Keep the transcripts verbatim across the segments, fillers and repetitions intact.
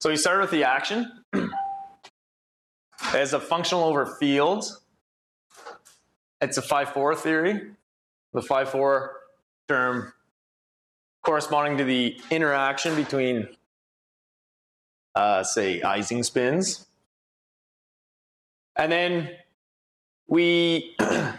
So we started with the action. As a functional over fields, it's a phi four theory. The phi four term corresponding to the interaction between, uh, say, Ising spins. And then we,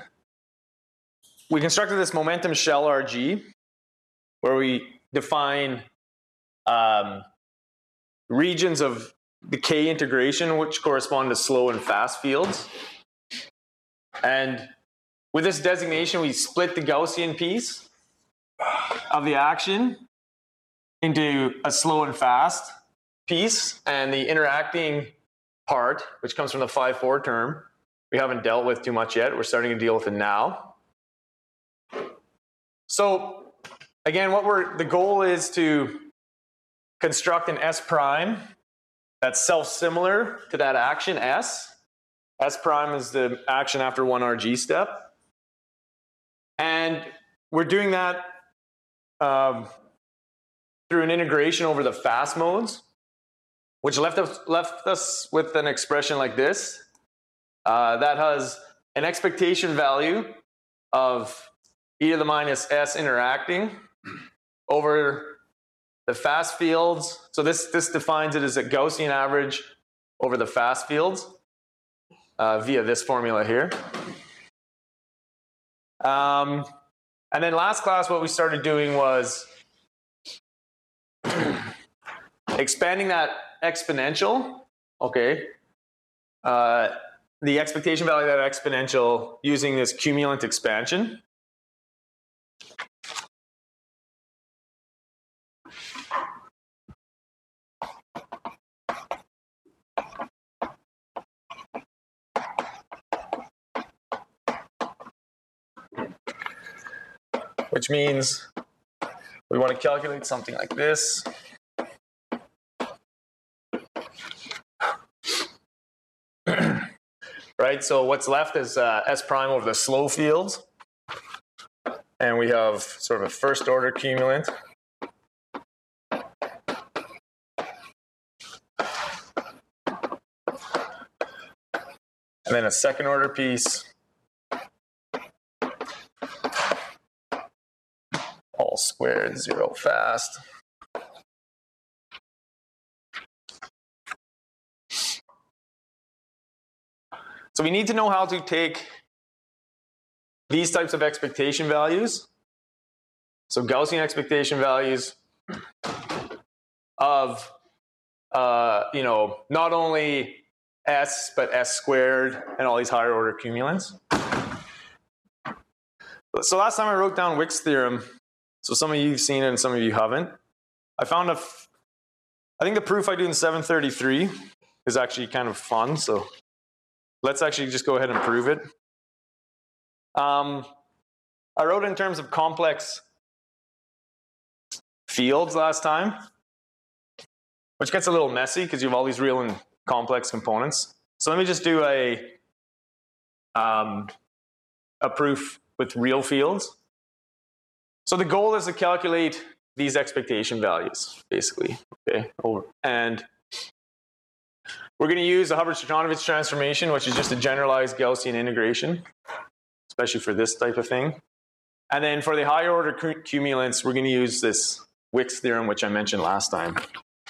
we constructed this momentum shell R G, where we define um, regions of the K integration, which correspond to slow and fast fields. And with this designation, we split the Gaussian piece of the action into a slow and fast piece, and the interacting part, which comes from the phi four term, we haven't dealt with too much yet. We're starting to deal with it now. So again, what we're the goal is to construct an S prime that's self-similar to that action S. S prime is the action after one R G step. And we're doing that um, through an integration over the fast modes, which left us, left us with an expression like this. Uh, that has an expectation value of e to the minus S interacting over the fast fields. So this, this defines it as a Gaussian average over the fast fields uh, via this formula here. Um, and then last class, what we started doing was expanding that exponential, okay, uh, the expectation value of that exponential using this cumulant expansion. Which means we want to calculate something like this. Right, so what's left is uh, S prime over the slow fields. And we have sort of a first order cumulant. And then a second order piece. All squared, zero fast. So we need to know how to take these types of expectation values, so Gaussian expectation values of, uh, you know, not only S, but S squared and all these higher order cumulants. So last time I wrote down Wick's theorem, so some of you have seen it and some of you haven't. I found a, f I think the proof I do in seven thirty-three is actually kind of fun, so let's actually just go ahead and prove it. Um, I wrote in terms of complex fields last time, which gets a little messy because you have all these real and complex components. So let me just do a, um, a proof with real fields. So the goal is to calculate these expectation values, basically. Okay, over. And we're going to use the Hubbard-Stratanovich transformation, which is just a generalized Gaussian integration, especially for this type of thing. And then for the higher order cumulants, we're going to use this Wick's theorem, which I mentioned last time.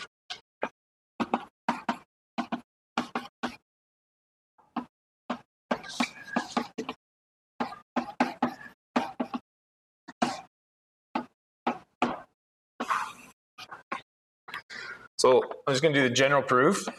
So I'm just going to do the general proof.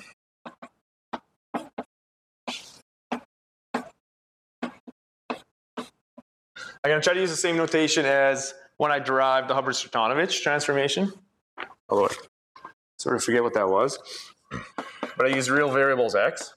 I'm going to try to use the same notation as when I derived the Hubbard-Stratanovich transformation. Although I sort of forget what that was. But I use real variables x.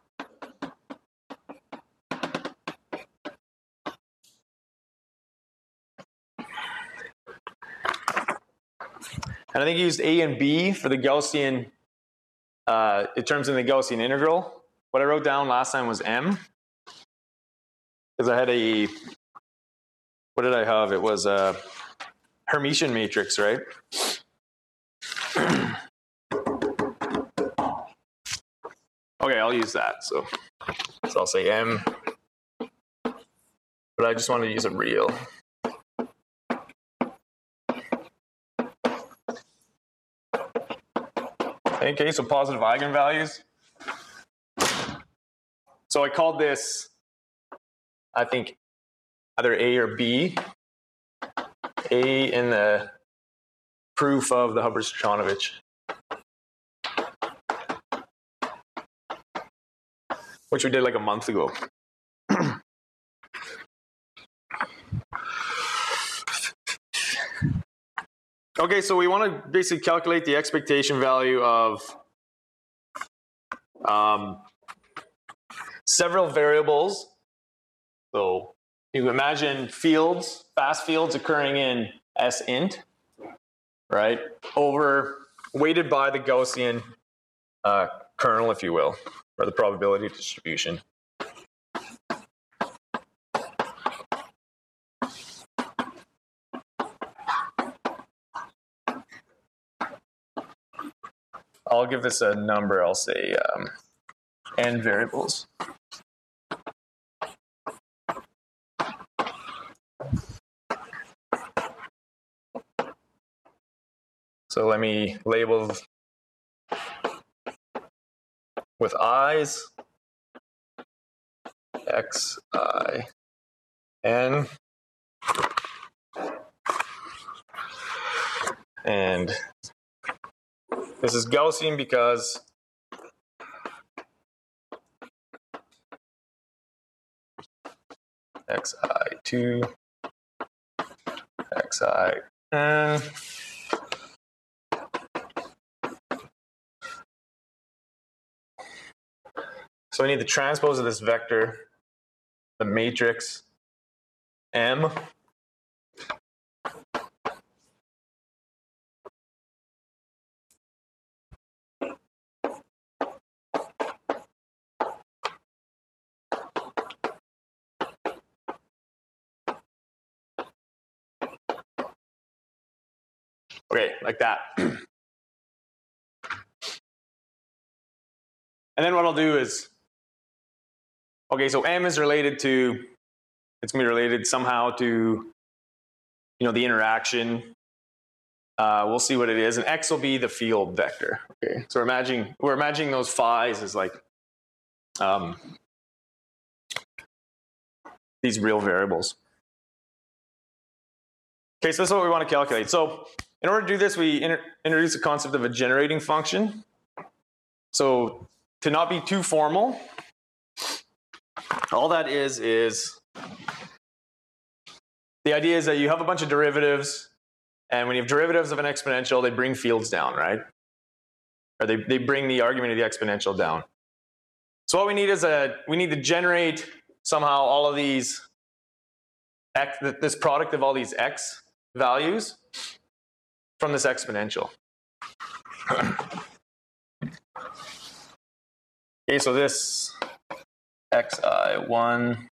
And I think I used a and b for the Gaussian, uh, in terms of the Gaussian integral. What I wrote down last time was m. Because I had a, what did I have? It was a Hermitian matrix, right? Okay, I'll use that. So, so I'll say M, but I just want to use a real. Okay, so positive eigenvalues. So I called this, I think, either A or B. A in the proof of the Hubbard-Stratanovich, which we did like a month ago. Okay, so we want to basically calculate the expectation value of um, several variables. So you imagine fields, fast fields occurring in S int, right? Over weighted by the Gaussian uh, kernel, if you will, or the probability distribution. I'll give this a number. I'll say um, n variables. So let me label with i's, x, I, n, and this is Gaussian because xi two, xi n. So I need the transpose of this vector, the matrix M. Okay, like that. And then what I'll do is, okay, so M is related to, it's going to be related somehow to, you know, the interaction. Uh, we'll see what it is. And X will be the field vector. Okay, so we're imagining, we're imagining those phi's as like um, these real variables. Okay, so that's what we want to calculate. So in order to do this, we inter introduce the concept of a generating function. So to not be too formal, all that is is the idea is that you have a bunch of derivatives, and when you have derivatives of an exponential, they bring fields down, right? Or they, they bring the argument of the exponential down. So what we need is a, we need to generate somehow all of these, x, this product of all these x values from this exponential. Okay, so this xi one,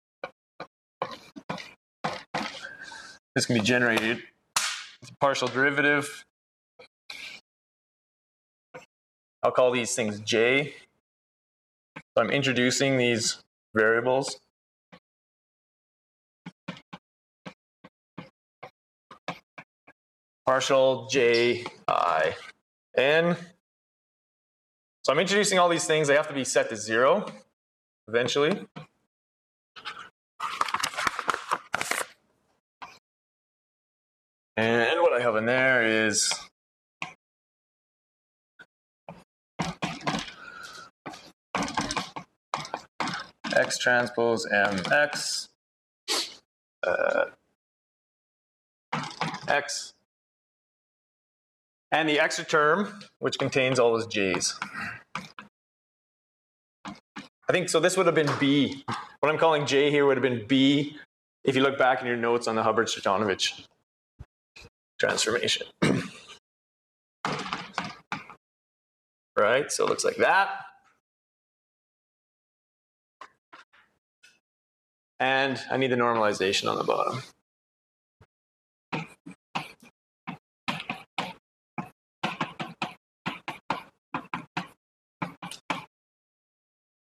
this can be generated with a partial derivative. I'll call these things j. So I'm introducing these variables. Partial j I n. So I'm introducing all these things. They have to be set to zero eventually. And what I have in there is x transpose mx uh, x, and the extra term, which contains all those j's. I think so. This would have been b. What I'm calling j here would have been b if you look back in your notes on the Hubbard-Stratanovich transformation. Right, so it looks like that. And I need the normalization on the bottom.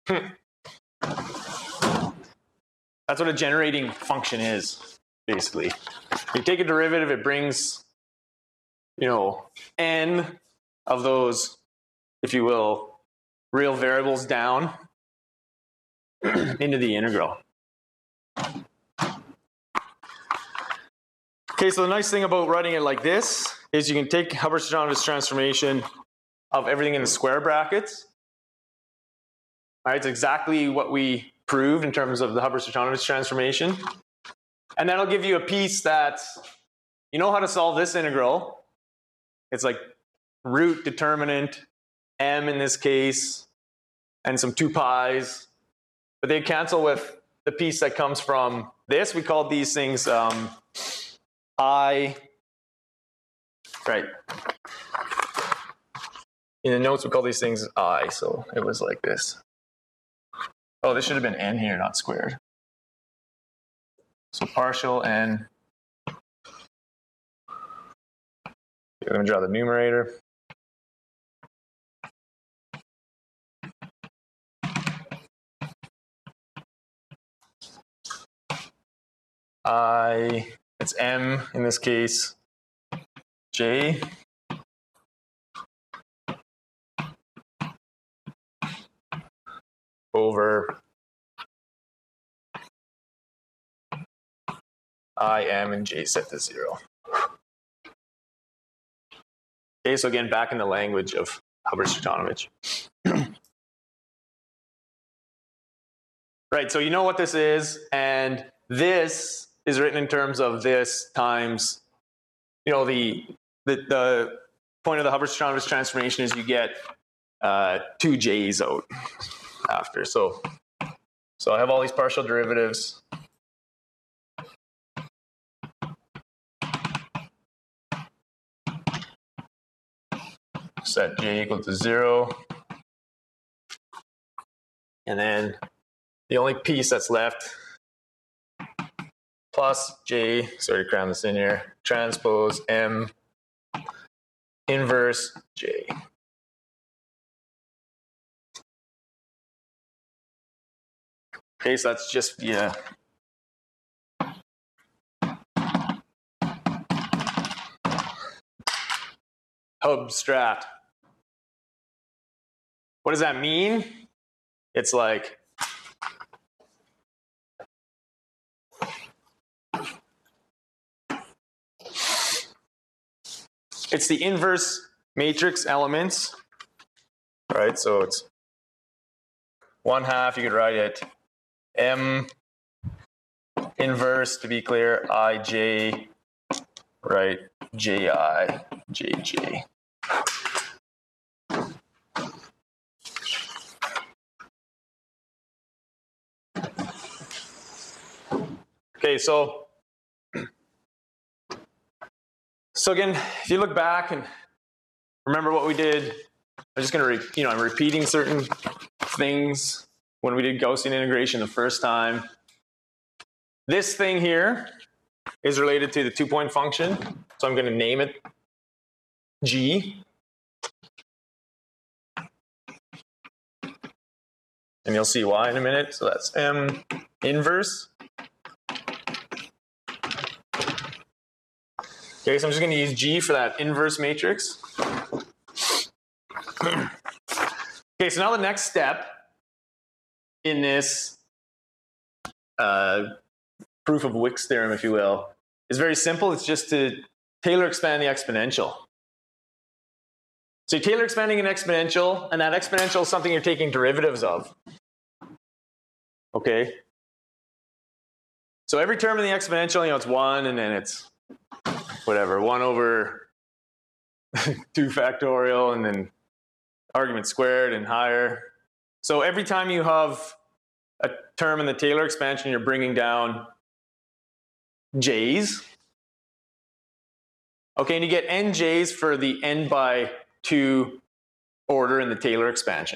That's what a generating function is, basically. You take a derivative, it brings, you know, n of those, if you will, real variables down into the integral. Okay, so the nice thing about writing it like this is you can take Hubbard-Stratonovich transformation of everything in the square brackets. All right, it's exactly what we proved in terms of the Hubbard-Stratonovich transformation. And that'll give you a piece that, you know how to solve this integral. It's like root determinant, m in this case, and some two pi's. But they cancel with the piece that comes from this. We called these things um, I, right. In the notes, we call these things I, so it was like this. Oh, this should have been n here, not squared. So partial n. I'm going to draw the numerator. I, it's m in this case, j. Over I, m, and j set to zero. Okay, so again, back in the language of Hubbard-Stratonovich. Right, so you know what this is, and this is written in terms of this times, you know, the, the, the point of the Hubbard-Stratonovich transformation is you get uh, two j's out after. So, so I have all these partial derivatives. Set j equal to zero. And then the only piece that's left, plus j, sorry to cram this in here, transpose m inverse j. Okay, so that's just, yeah. Hub-strat. What does that mean? It's like, it's the inverse matrix elements, right? So it's one half, you could write it m inverse, to be clear, ij, right, ji, jj. Okay, so, so again, if you look back and remember what we did, I'm just going to, you know, I'm repeating certain things when we did Gaussian integration the first time. This thing here is related to the two-point function, so I'm going to name it g. And you'll see why in a minute. So that's m inverse. Okay, so I'm just going to use G for that inverse matrix. Okay, so now the next step in this uh, proof of Wick's theorem, if you will, is very simple. It's just to Taylor expand the exponential. So you're Taylor expanding an exponential, and that exponential is something you're taking derivatives of. Okay? So every term in the exponential, you know, it's one, and then it's whatever, one over two factorial, and then argument squared and higher. So every time you have a term in the Taylor expansion, you're bringing down j's. Okay, and you get n j's for the n by two order in the Taylor expansion.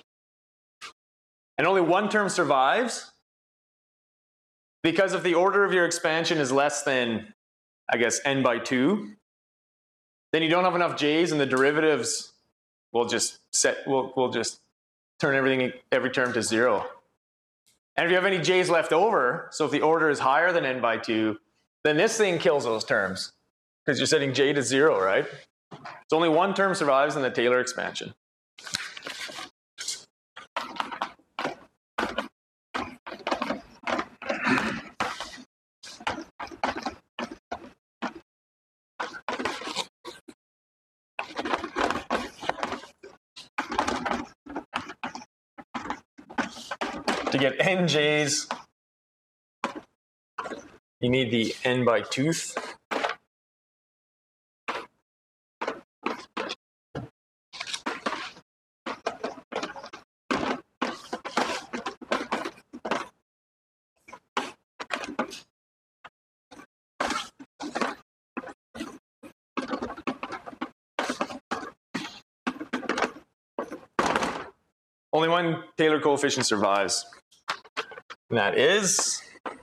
And only one term survives, because if the order of your expansion is less than, I guess, n by two, then you don't have enough j's, and the derivatives will just set, will will just turn everything, every term to zero. And if you have any j's left over, so if the order is higher than n by two, then this thing kills those terms because you're setting j to zero, right? So only one term survives in the Taylor expansion. To get n j's, you need the n by twoth. Only one Taylor coefficient survives, and that is,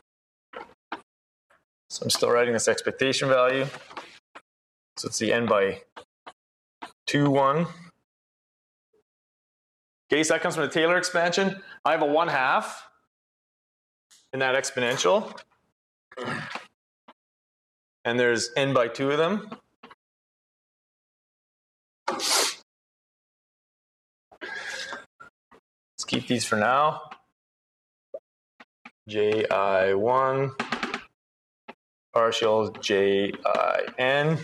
so I'm still writing this expectation value, so it's the n by two one. Okay, so that comes from the Taylor expansion. I have a one half in that exponential, and there's n by two of them. Let's keep these for now. J I one partial J I N.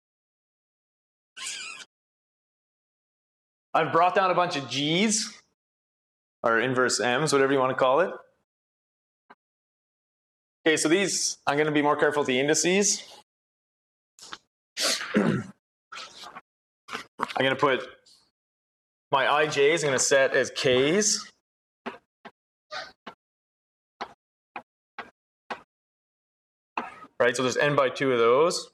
I've brought down a bunch of G's, or inverse M's, whatever you want to call it. Okay, so these, I'm going to be more careful with the indices. I'm going to put my I J's, I'm going to set as K's. Right, so there's n by two of those,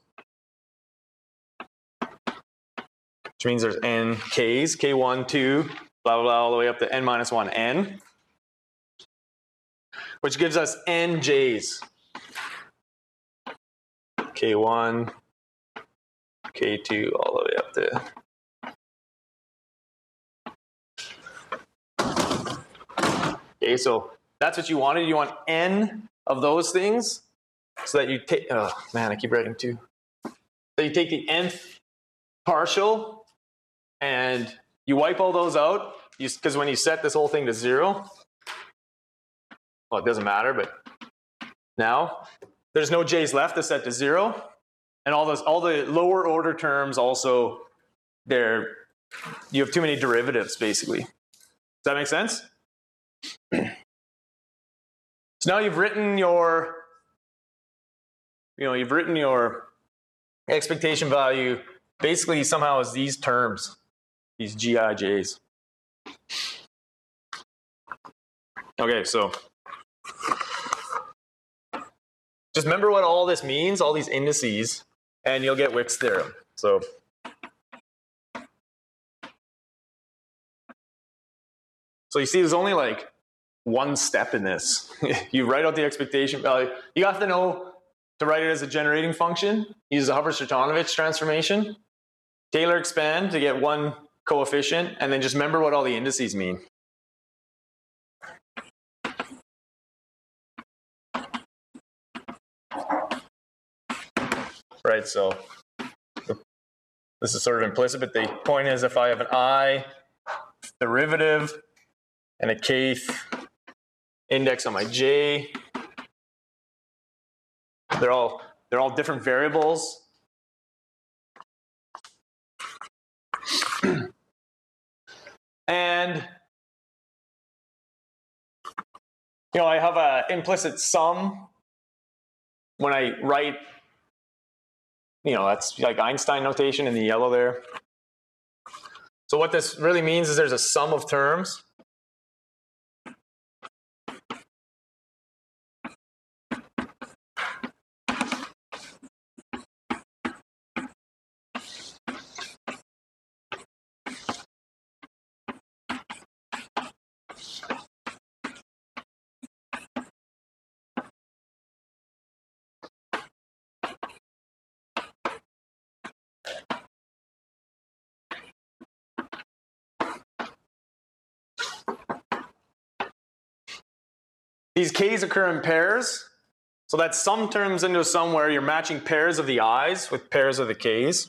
which means there's n k's, k one, two, blah, blah, blah, all the way up to n minus one n, which gives us n j's. k one, k two, all the way up to. Okay, so that's what you wanted. You want n of those things. So that you take, oh man, I keep writing two. So you take the nth partial and you wipe all those out, because when you set this whole thing to zero, well, it doesn't matter, but now there's no j's left to set to zero, and all those, all the lower order terms also, they're, you have too many derivatives basically. Does that make sense? So now you've written your You know, you've written your expectation value basically somehow as these terms, these G I J's. Okay, so just remember what all this means, all these indices, and you'll get Wick's theorem. So So you see there's only like one step in this. You write out the expectation value. You have to know to write it as a generating function, use the Hubbard-Stratonovich transformation, Taylor expand to get one coefficient, and then just remember what all the indices mean. Right, so this is sort of implicit, but the point is if I have an I derivative and a kth index on my J, They're all, they're all different variables. And, you know, I have an implicit sum when I write, you know, that's like Einstein notation in the yellow there. So what this really means is there's a sum of terms. These k's occur in pairs, so that sum turns into a sum where you're matching pairs of the i's with pairs of the k's.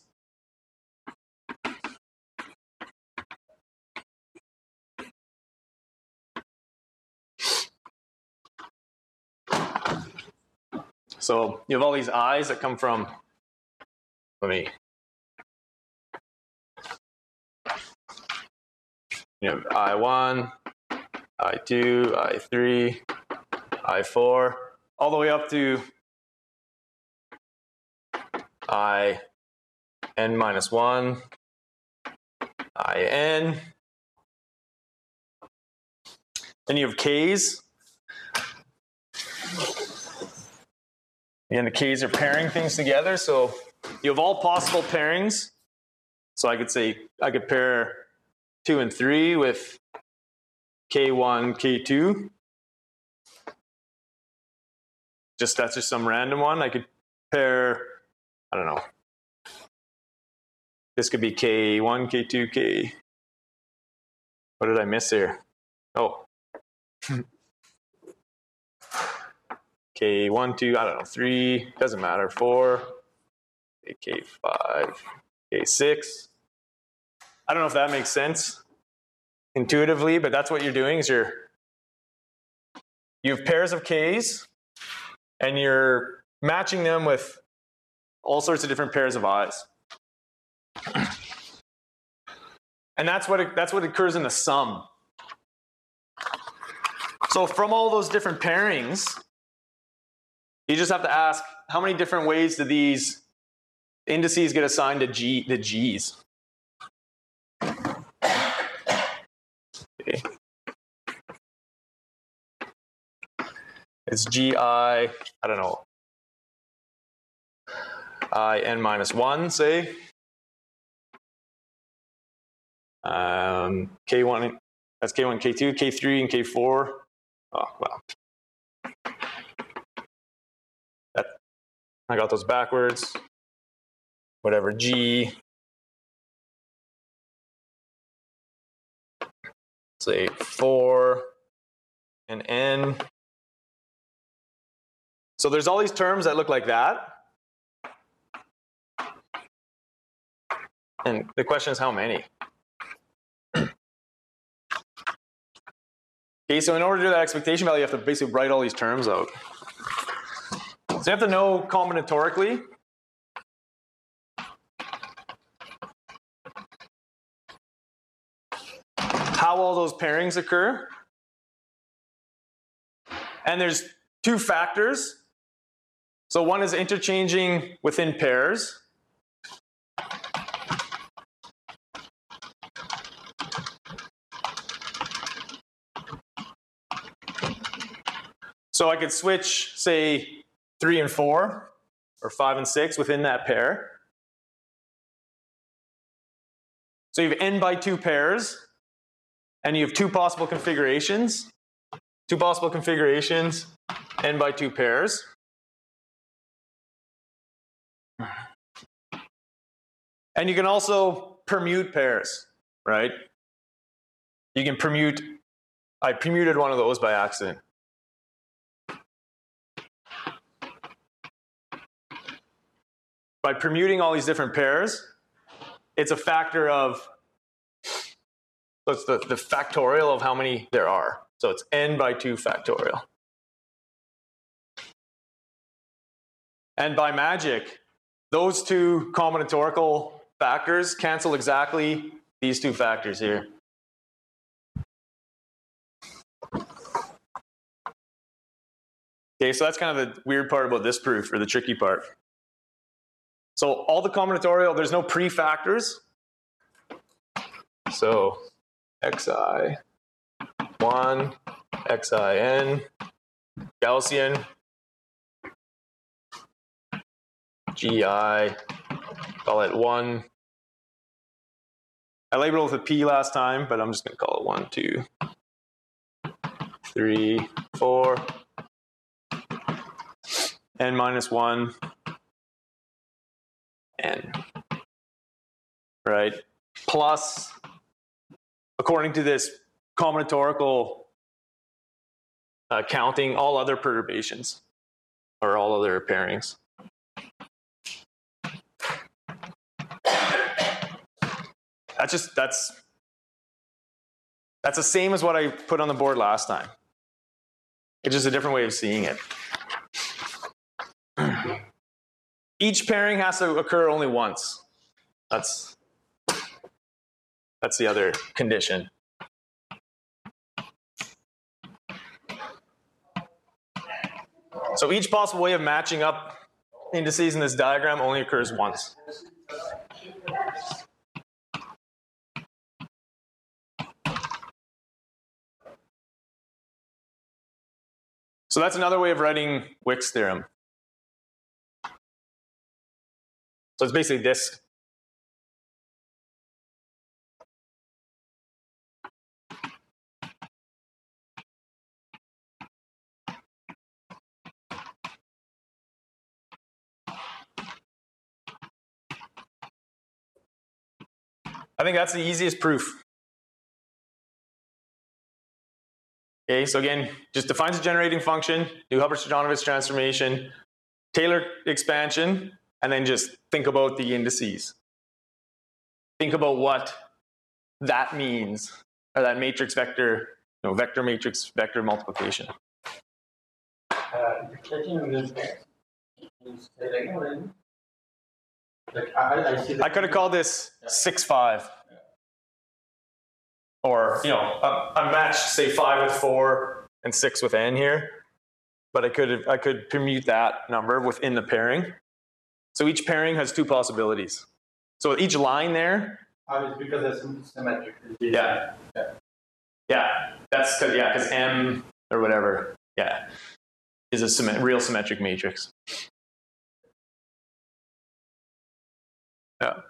So you have all these i's that come from, let me, you have I one, I two, I three, I four, all the way up to I n minus one, I n. Then you have k's. Again, the k's are pairing things together, so you have all possible pairings. So I could say, I could pair two and three with k one, k two. Just, that's just some random one. I could pair, I don't know. This could be k one, k two, k. What did I miss here? Oh. k one, two, I don't know, three, doesn't matter, four, k five, k six. I don't know if that makes sense intuitively, but that's what you're doing is you're, you have pairs of k's and you're matching them with all sorts of different pairs of i's. And that's what, it, that's what occurs in the sum. So from all those different pairings, you just have to ask, how many different ways do these indices get assigned to G, the G's? Okay. It's G I, I don't know, I n minus one, say. Um, K one, that's K one, K two, K three, and K four. Oh, well. That, I got those backwards. Whatever, G. Say four and N. So there's all these terms that look like that. And the question is how many? Okay, so in order to do that expectation value, you have to basically write all these terms out. So you have to know combinatorically how all those pairings occur. And there's two factors. So one is interchanging within pairs. So I could switch, say, three and four, or five and six within that pair. So you have n by two pairs, and you have two possible configurations. Two possible configurations, n by two pairs. And you can also permute pairs, right? You can permute, I permuted one of those by accident. By permuting all these different pairs, it's a factor of, so it's the, the factorial of how many there are. So it's n by two factorial. And by magic, those two combinatorial factors cancel exactly these two factors here. Okay, so that's kind of the weird part about this proof, or the tricky part. So all the combinatorial, there's no prefactors. So xi one, xin, Gaussian, gi, call it one. I labeled it with a p last time, but I'm just going to call it one, two, three, four, n minus one, n, right? Plus, according to this combinatorial uh, counting all other perturbations or all other pairings. That's just, that's, that's the same as what I put on the board last time. It's just a different way of seeing it. Each pairing has to occur only once. That's, that's the other condition. So each possible way of matching up indices in this diagram only occurs once. So that's another way of writing Wick's theorem. So it's basically this. I think that's the easiest proof. Okay, so again, just defines a generating function, do Hubbard-Stojanovich transformation, Taylor expansion, and then just think about the indices. Think about what that means, or that matrix vector, you know, vector matrix vector multiplication. Uh, like, I, I, see I could have called this six five. Or, you know, a, a match, say five with four and six with n here. But I could I could permute that number within the pairing. So each pairing has two possibilities. So each line there. Oh, it's because it's symmetric. Yeah. Yeah. Yeah. That's because yeah, because M or whatever, yeah, is a symmet real symmetric matrix. Yeah.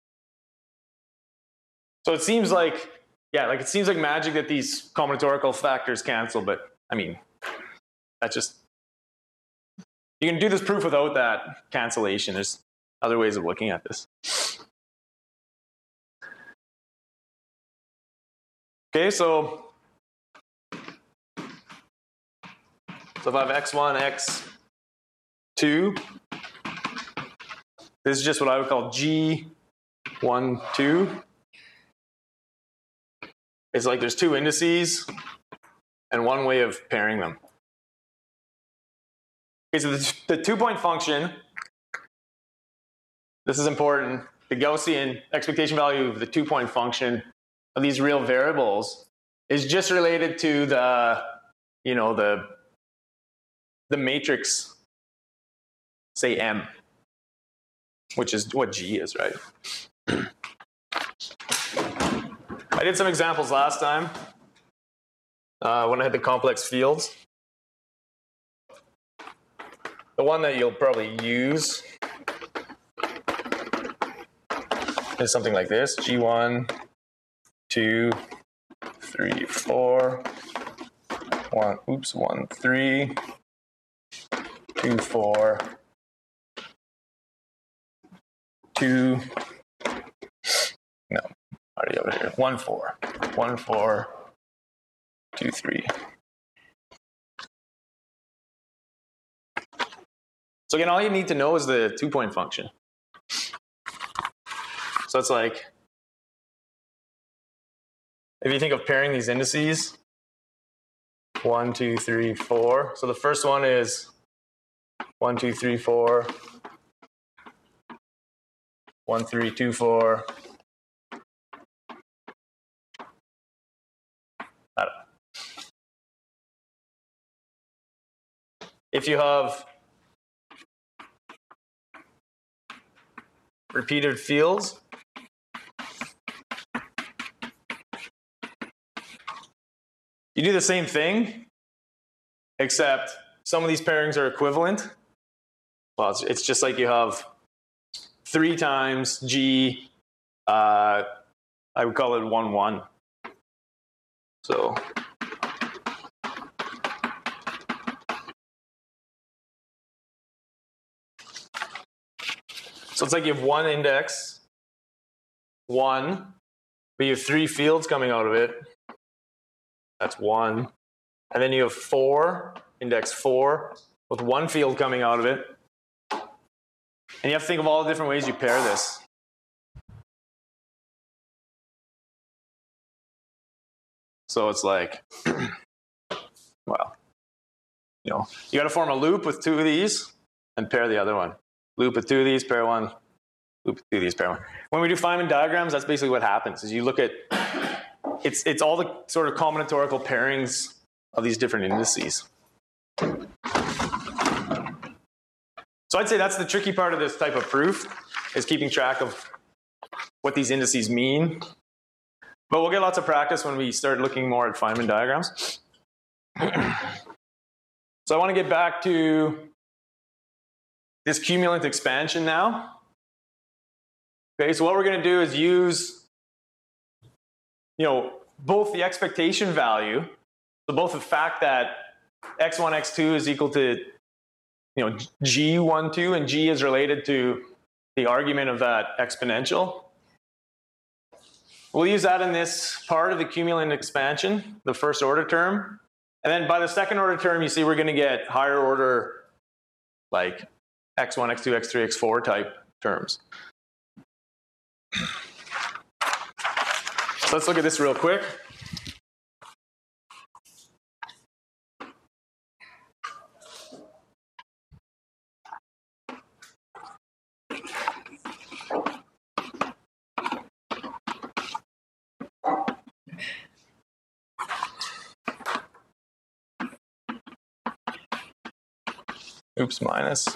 So it seems like Yeah, like it seems like magic that these combinatorial factors cancel, but I mean, that's just, you can do this proof without that cancellation. There's other ways of looking at this. Okay, so, so if I have x one, x two, this is just what I would call G one, two. It's like there's two indices and one way of pairing them. Okay, so the, the two-point function, this is important. The Gaussian expectation value of the two-point function of these real variables is just related to the, you know, the, the matrix, say M, which is what G is, right? I did some examples last time uh, when I had the complex fields. The one that you'll probably use is something like this: G one, two, three, four, one, oops, one, three, two, four, two, no. Already over here. One, four. One, four, two, three. So again, all you need to know is the two-point function. So it's like, if you think of pairing these indices, one, two, three, four. So the first one is one, two, three, four. One, three, two, four. If you have repeated fields, you do the same thing, except some of these pairings are equivalent. Well, it's, it's just like you have three times G, uh, I would call it one, one. So So it's like you have one index, one, but you have three fields coming out of it. That's one, And then you have four, index four, with one field coming out of it. And you have to think of all the different ways you pair this. So it's like, well, you know, you got to form a loop with two of these and pair the other one. Loop with two of these, pair one. Loop with two of these, pair one. When we do Feynman diagrams, that's basically what happens. Is you look at, it's it's all the sort of combinatorial pairings of these different indices. So I'd say that's the tricky part of this type of proof, is keeping track of what these indices mean. But we'll get lots of practice when we start looking more at Feynman diagrams. So I want to get back to this cumulant expansion now. Okay, so what we're going to do is use, you know, both the expectation value, so both the fact that x one, x two is equal to, you know, g one, two, and g is related to the argument of that exponential. We'll use that in this part of the cumulant expansion, the first order term. And then by the second order term, you see we're going to get higher order, like x one, x two, x three, x four type terms. So let's look at this real quick. Oops, minus.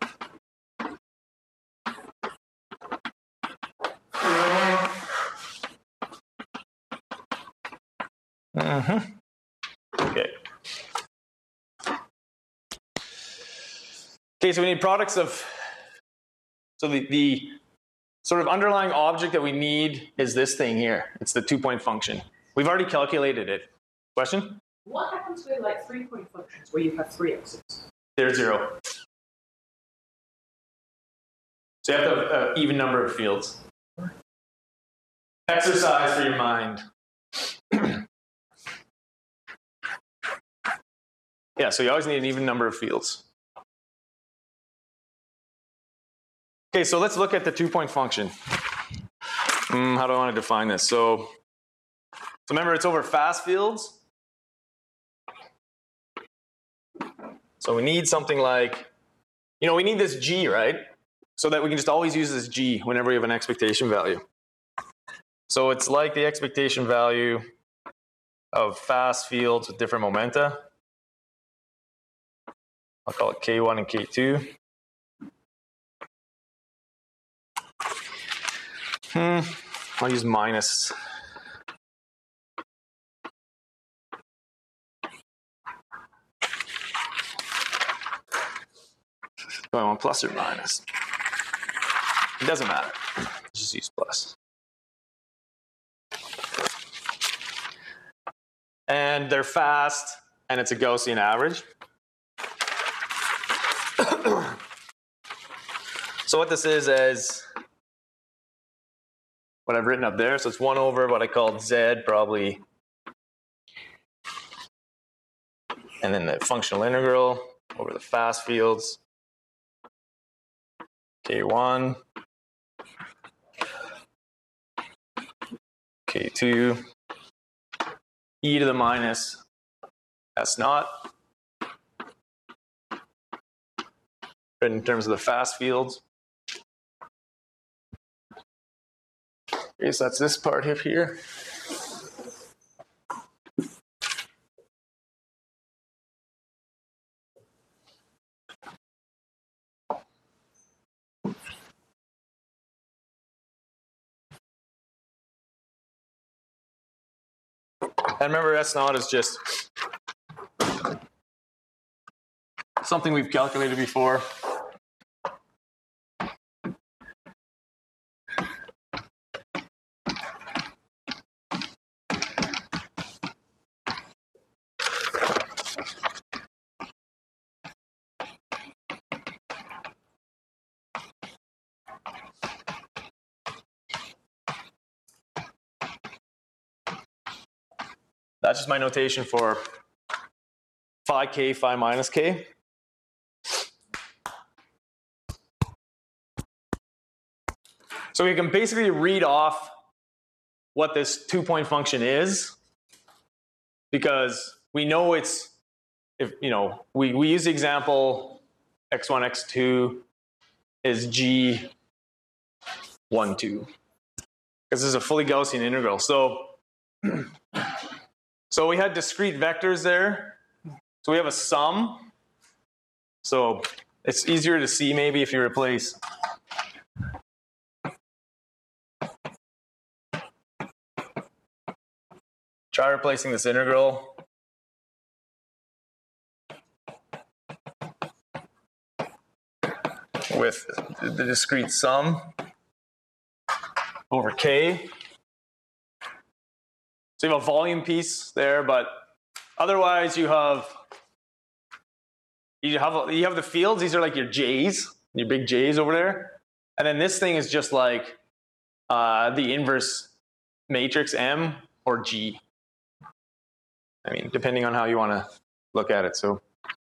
Mm-hmm. Okay. Okay, so we need products of, so the, the sort of underlying object that we need is this thing here. It's the two-point function. We've already calculated it. Question? What happens with like three-point functions where you have three x's? They're zero. So you have to have an even number of fields. Exercise for your mind. Yeah, so you always need an even number of fields. Okay, so let's look at the two-point function. Mm, how do I want to define this? So, so remember, it's over fast fields. So we need something like, you know, we need this g, right? So that we can just always use this g whenever we have an expectation value. So it's like the expectation value of fast fields with different momenta. I'll call it K one and K two. Hmm, I'll use minus. Do I want plus or minus? It doesn't matter. Let's just use plus. And they're fast, and it's a Gaussian average. So what this is is what I've written up there. So it's one over what I called Z, probably. And then the functional integral over the fast fields. K one. K two. E to the minus S naught. Written in terms of the fast fields. Okay, so that's this part up here. And remember, S naught is just something we've calculated before. That's just my notation for phi k, phi minus k. So we can basically read off what this two-point function is, because we know it's, if you know, we, we use the example x one, x two is g one, two, because this is a fully Gaussian integral. So, so we had discrete vectors there. So we have a sum. So it's easier to see maybe if you replace try replacing this integral with the discrete sum over k. So you have a volume piece there, but otherwise you have you have you have the fields. These are like your J's, your big J's over there, and then this thing is just like uh, the inverse matrix M or G. I mean, depending on how you want to look at it. So.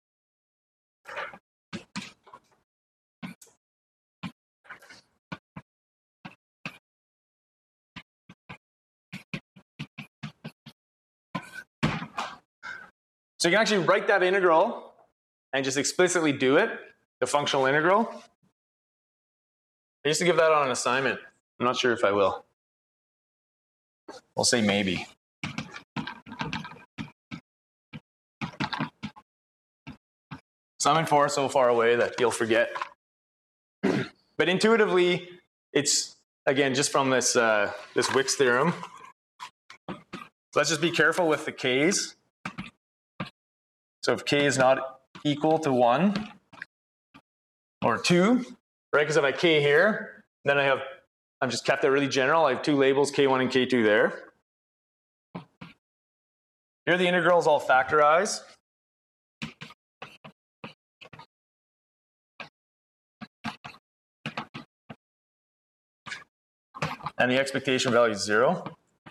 So you can actually write that integral and just explicitly do it, the functional integral. I used to give that on an assignment. I'm not sure if I will. We'll say maybe. Assignment four so far away that you'll forget. But intuitively, it's, again, just from this, uh, this Wick's theorem. So let's just be careful with the k's. So if k is not equal to one or two, right? Because if I have k here, then I have, I've just kept it really general. I have two labels, k one and k two there. Here the integrals all factorize. And the expectation value is zero.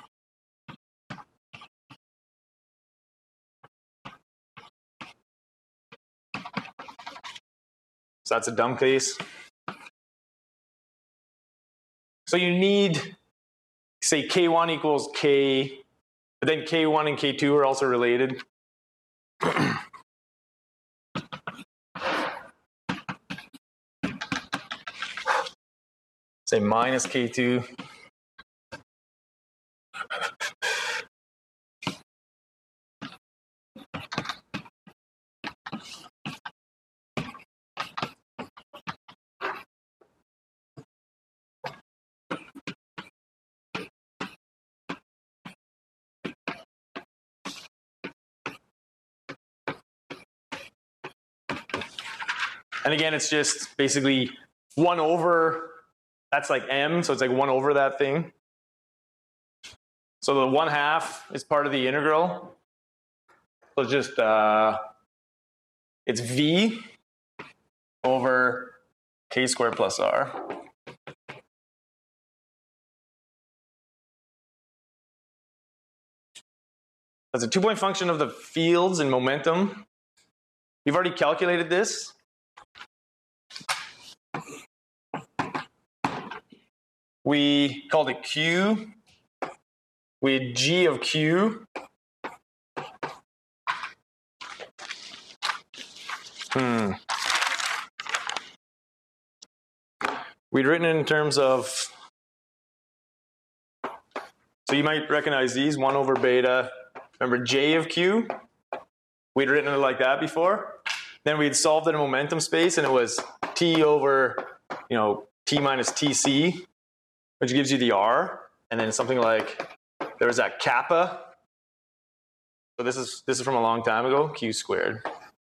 So that's a dumb case. So you need, say, k one equals k, but then k one and k two are also related. Say minus k two. And again, it's just basically one over, that's like m, so it's like one over that thing. So the one half is part of the integral. So it's just, uh, it's v over k squared plus r. That's a two-point function of the fields and momentum. You've already calculated this. We called it Q. We had G of Q. Hmm. We'd written it in terms of, so you might recognize these, one over beta. Remember J of Q? We'd written it like that before. Then we'd solved it in momentum space, and it was T over, you know, T minus T C, which gives you the R, and then something like, there was that kappa. So this is, this is from a long time ago, Q squared.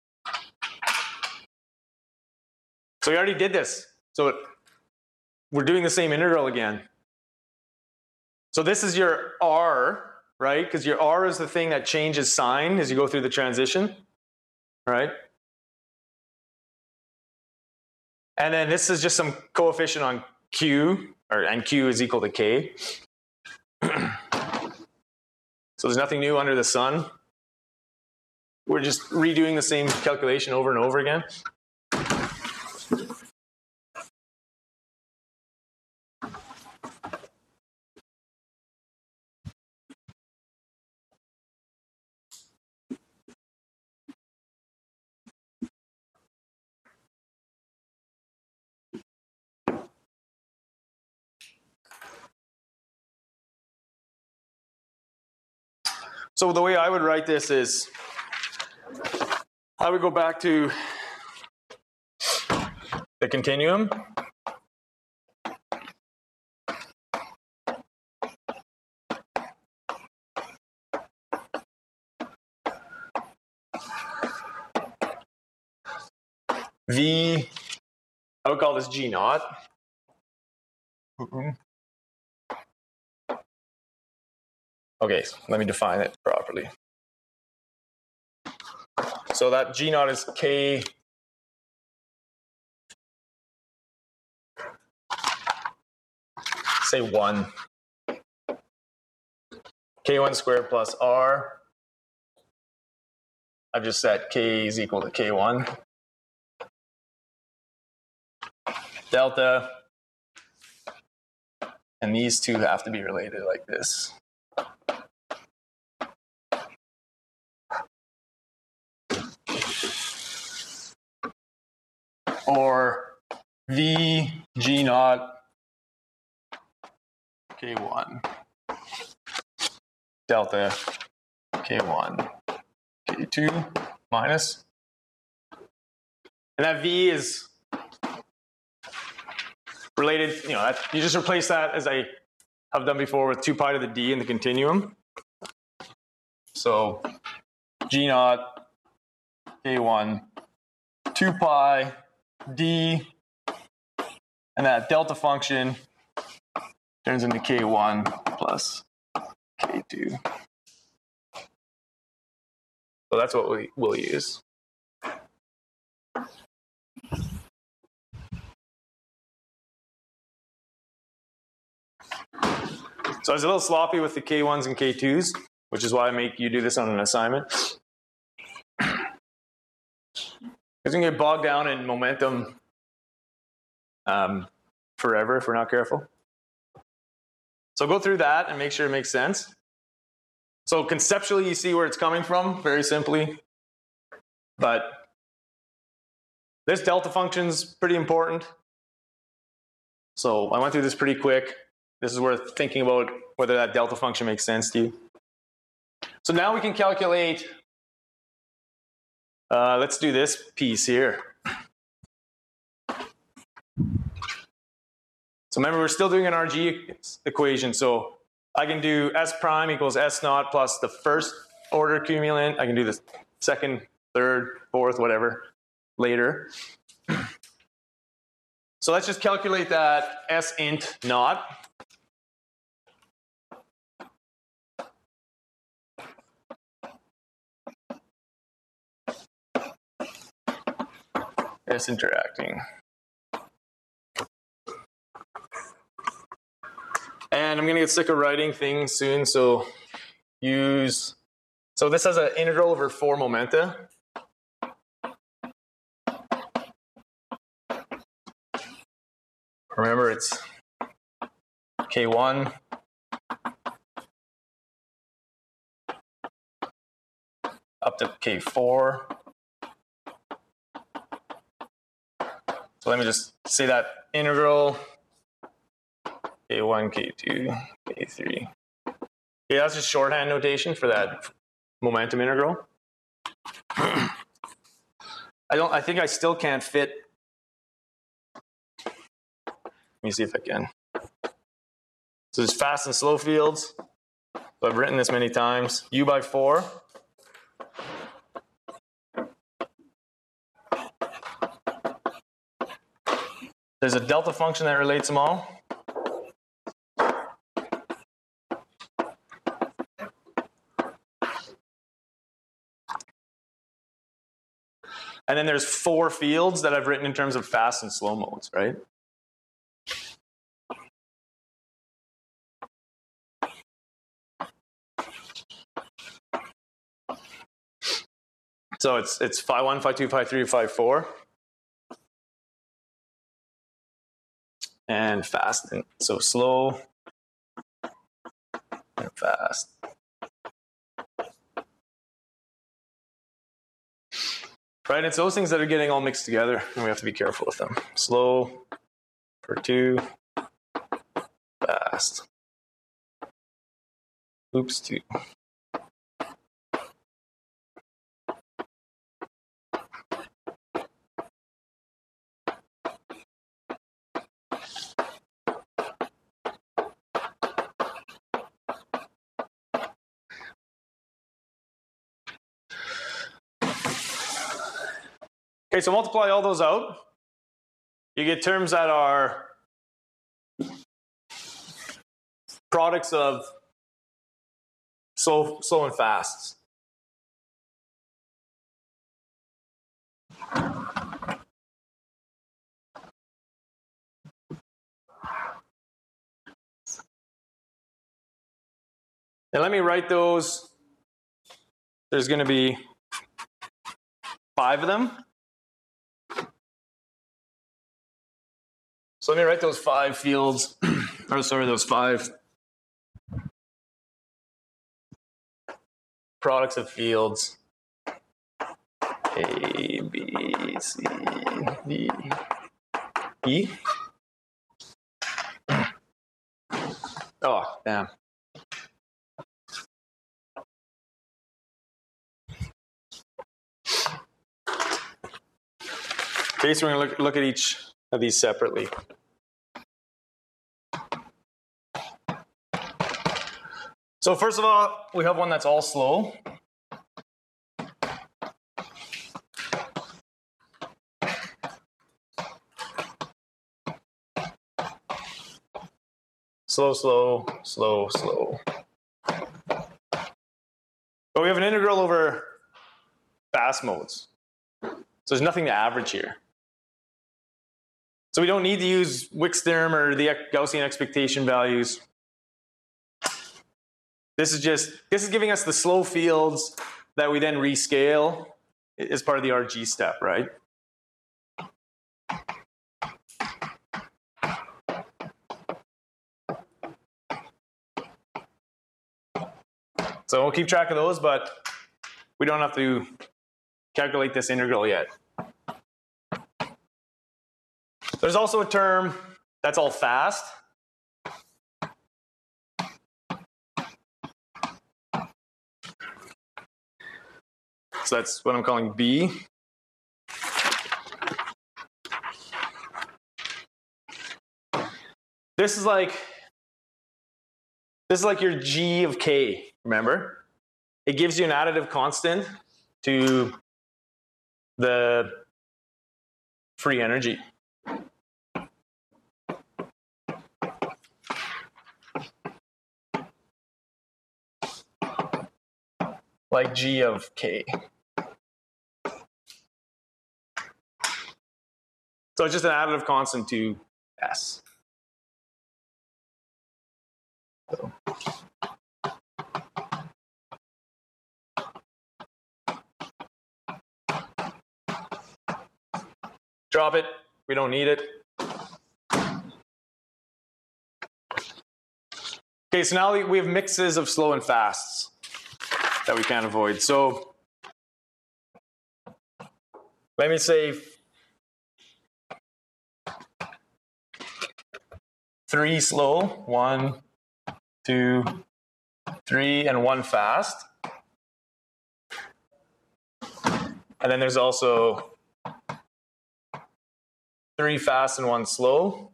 So we already did this. So it, we're doing the same integral again. So this is your R, right? Because your R is the thing that changes sign as you go through the transition, right? And then this is just some coefficient on Q, or and Q is equal to K. So there's nothing new under the sun. we're just redoing the same calculation over and over again. So the way I would write this is, I would go back to the continuum. V, I would call this G naught. Mm-hmm. Okay, so let me define it properly. So that G naught is K say one. K one squared plus R. I've just set K is equal to K one. Delta. And these two have to be related like this. Or V G naught K one delta K one K two minus. And that V is related, you know, that, you just replace that as I have done before with two pi to the D in the continuum. So G naught K one two pi D, and that delta function turns into K one plus K two. So that's what we will use. So I was a little sloppy with the K ones and K twos, which is why I make you do this on an assignment. It's going to get bogged down in momentum um, forever if we're not careful. So go through that and make sure it makes sense. So conceptually, you see where it's coming from, very simply. But this delta function is pretty important. So I went through this pretty quick. This is worth thinking about whether that delta function makes sense to you. So now we can calculate, uh, let's do this piece here. So remember, we're still doing an R G equation. So I can do S prime equals S naught plus the first order cumulant. I can do the second, third, fourth, whatever, later. So let's just calculate that S int naught. S interacting. And I'm going to get sick of writing things soon, so use, so this has an integral over four momenta. Remember, it's K one up to K four. So let me just say that integral K one, K two, K three. Yeah, that's just shorthand notation for that momentum integral. I don't, I think I still can't fit. Let me see if I can. So there's fast and slow fields. So I've written this many times. U by four. There's a delta function that relates them all. And then there's four fields that I've written in terms of fast and slow modes, right? So it's it's phi one, phi two, phi three, phi four. And fast. And so slow and fast. Right, it's those things that are getting all mixed together, and we have to be careful with them. Slow for two, fast. Oops, two. Okay, so multiply all those out. You get terms that are products of slow, slow and fast. And let me write those. There's going to be five of them. So let me write those five fields, or sorry, those five products of fields. A, B, C, D, E. Oh, damn. Okay, so we're going to look, look at each of these separately. So first of all, we have one that's all slow. Slow, slow, slow, slow. But we have an integral over fast modes. So there's nothing to average here. So we don't need to use Wick's theorem or the Gaussian expectation values. This is just, this is giving us the slow fields that we then rescale as part of the R G step, right? So we'll keep track of those, but we don't have to calculate this integral yet. There's also a term that's all fast. So that's what I'm calling B. This is like, this is like your G of K, remember? It gives you an additive constant to the free energy. Like G of K. So it's just an additive constant to S. So. Drop it, we don't need it. Okay, so now we have mixes of slow and fasts that we can't avoid. So let me say three slow, one, two, three, and one fast. And then there's also three fast and one slow.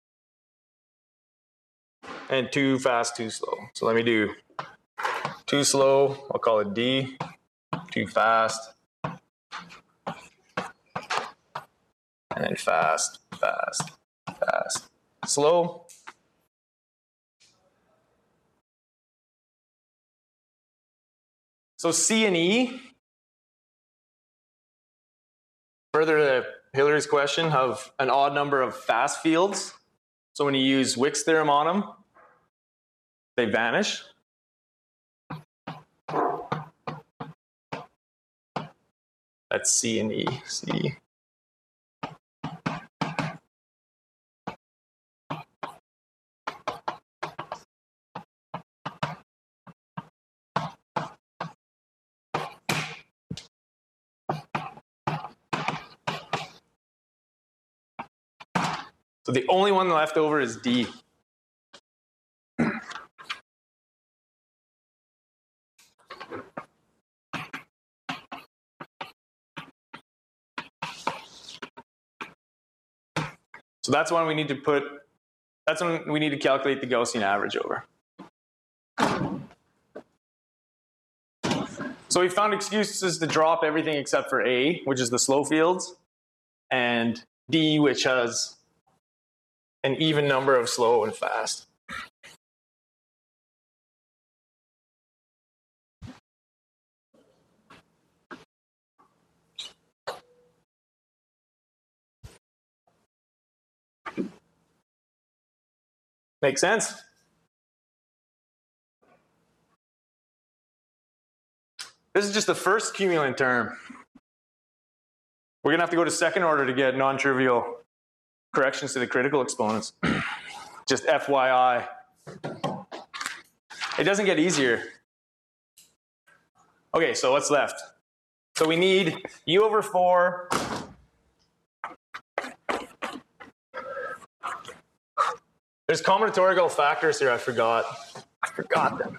And two fast, two slow. So let me do two slow, I'll call it D, two fast, and then fast, fast, fast, slow. So C and E, further to Hillary's question, have an odd number of fast fields. So when you use Wick's theorem on them, they vanish. That's C and E. C. So the only one left over is D. So that's one we need to put, that's when we need to calculate the Gaussian average over. So we found excuses to drop everything except for A, which is the slow fields, and D, which has an even number of slow and fast. Make sense? This is just the first cumulant term. We're going to have to go to second order to get non-trivial corrections to the critical exponents. Just F Y I. It doesn't get easier. Okay, so what's left? So we need U over four. There's combinatorial factors here I forgot. I forgot them.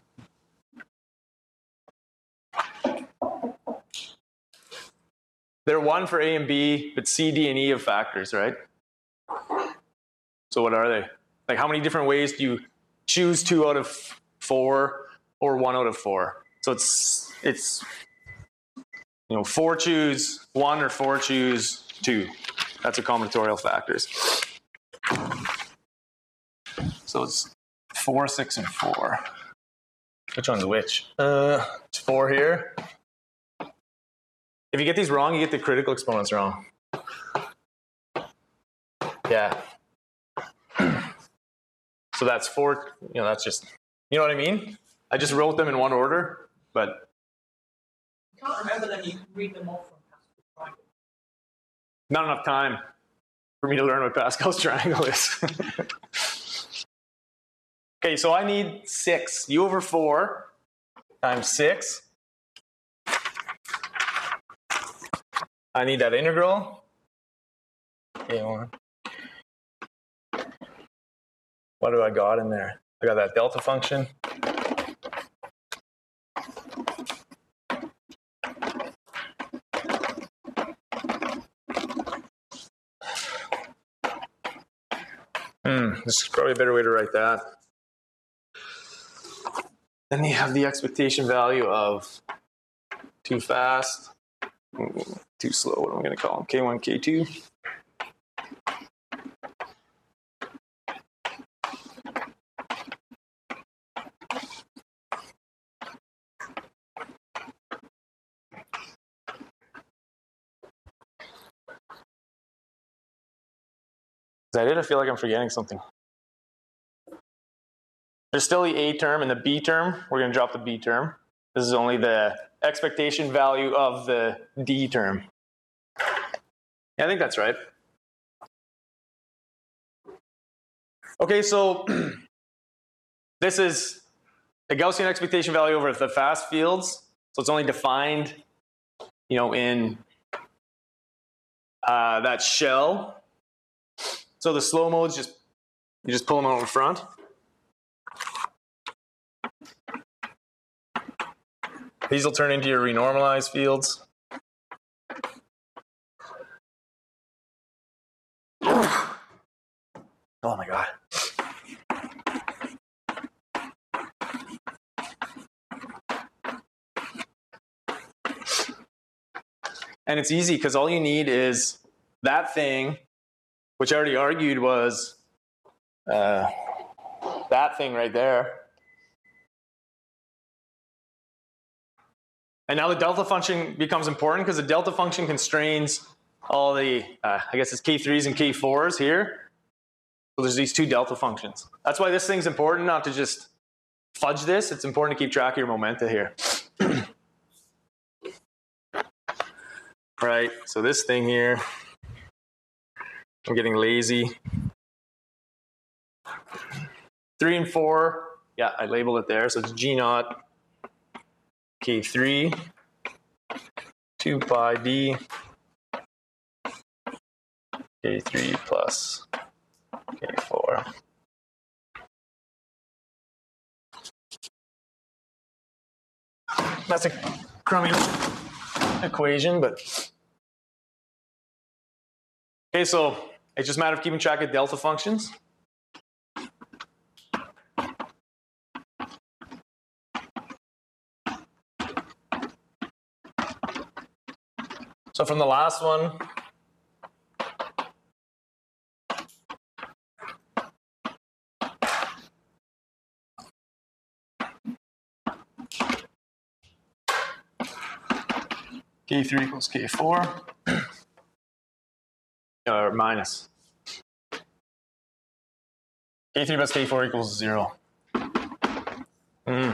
They're one for A and B, but C, D, and E have factors, right? So what are they? Like how many different ways do you choose two out of four or one out of four? So it's, it's you know, four choose one or four choose two. That's a combinatorial factors. So it's four, six, and four. Which one's which? Uh, it's four here. If you get these wrong, you get the critical exponents wrong. Yeah. So that's four, you know, that's just, you know what I mean? I just wrote them in one order, but. You can't remember them, you can read them off from Pascal's triangle. Not enough time for me to learn what Pascal's triangle is. Okay, so I need six. U over four times six. I need that integral. Okay, one. What do I got in there? I got that delta function. Hmm, this is probably a better way to write that. Then you have the expectation value of too fast, too slow. What am I going to call them? K one, K two. Is that it? I feel like I'm forgetting something. There's still the A term and the B term. We're going to drop the B term. This is only the expectation value of the D term. Yeah, I think that's right. Okay, so this is the Gaussian expectation value over the fast fields. So it's only defined, you know, in uh, that shell. So the slow modes, just you just pull them out in front. These will turn into your renormalized fields. Oh my God. And it's easy because all you need is that thing, which I already argued was uh, that thing right there. And now the delta function becomes important because the delta function constrains all the, uh, I guess it's K threes and K fours here. So there's these two delta functions. That's why this thing's important, not to just fudge this. It's important to keep track of your momenta here. right? So this thing here, I'm getting lazy. Three and four, yeah, I labeled it there. So it's G naught K three, two pi d K three plus K four. That's a crummy equation, but okay, so it's just a matter of keeping track of delta functions. So from the last one, K three equals K four, or minus. K three plus K four equals zero. Mm.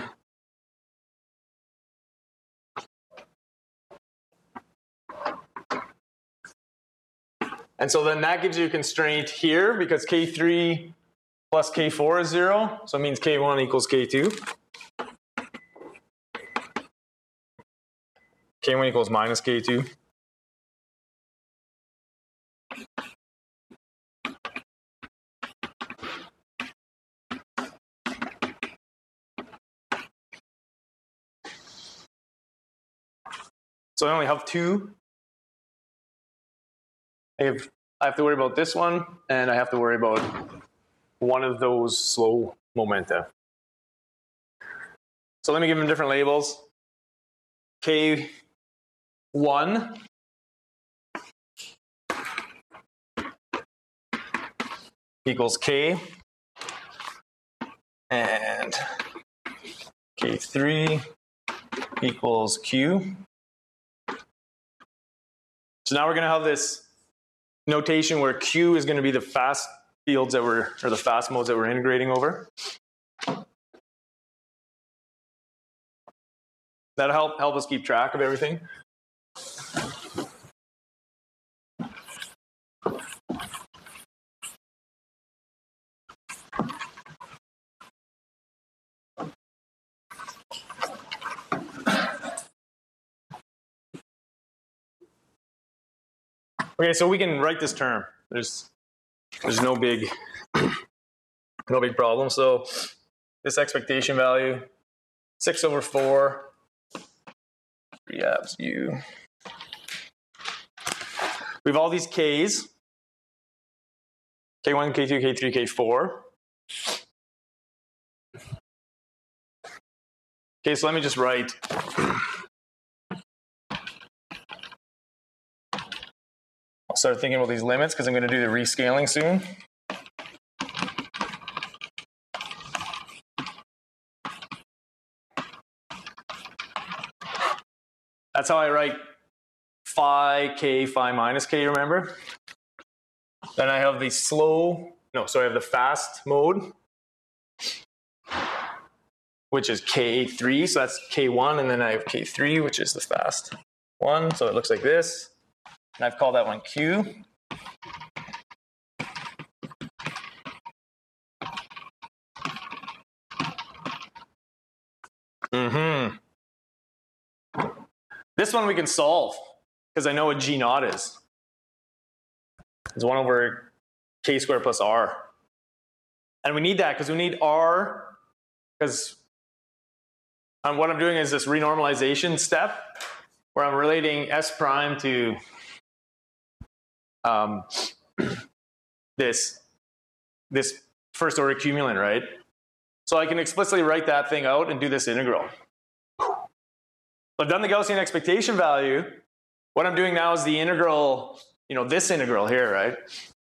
And so then that gives you a constraint here because K three plus K four is zero. So it means K one equals K two. K one equals minus K two. So I only have two. I have, I have to worry about this one, and I have to worry about one of those slow momenta. So let me give them different labels. K one equals K, and K three equals Q. So now we're going to have this notation where Q is going to be the fast fields that we're, or the fast modes that we're integrating over. That'll help help us keep track of everything. Okay, so we can write this term. There's there's no big no big problem. So this expectation value, six over four, three abs u. We have all these k's. K one, K two, K three, K four. Okay, so let me just write. I'll start thinking about these limits because I'm going to do the rescaling soon. That's how I write phi k, phi minus k, remember? Then I have the slow, no, so I have the fast mode, which is K three, so that's K one, and then I have K three, which is the fast one, so it looks like this. And I've called that one Q. Mm-hmm. This one we can solve because I know what G naught is. It's one over K squared plus R. And we need that because we need R, because um, what I'm doing is this renormalization step where I'm relating S prime to um, this, this first order cumulant, right? So I can explicitly write that thing out and do this integral. So I've done the Gaussian expectation value. What I'm doing now is the integral, you know, this integral here, right?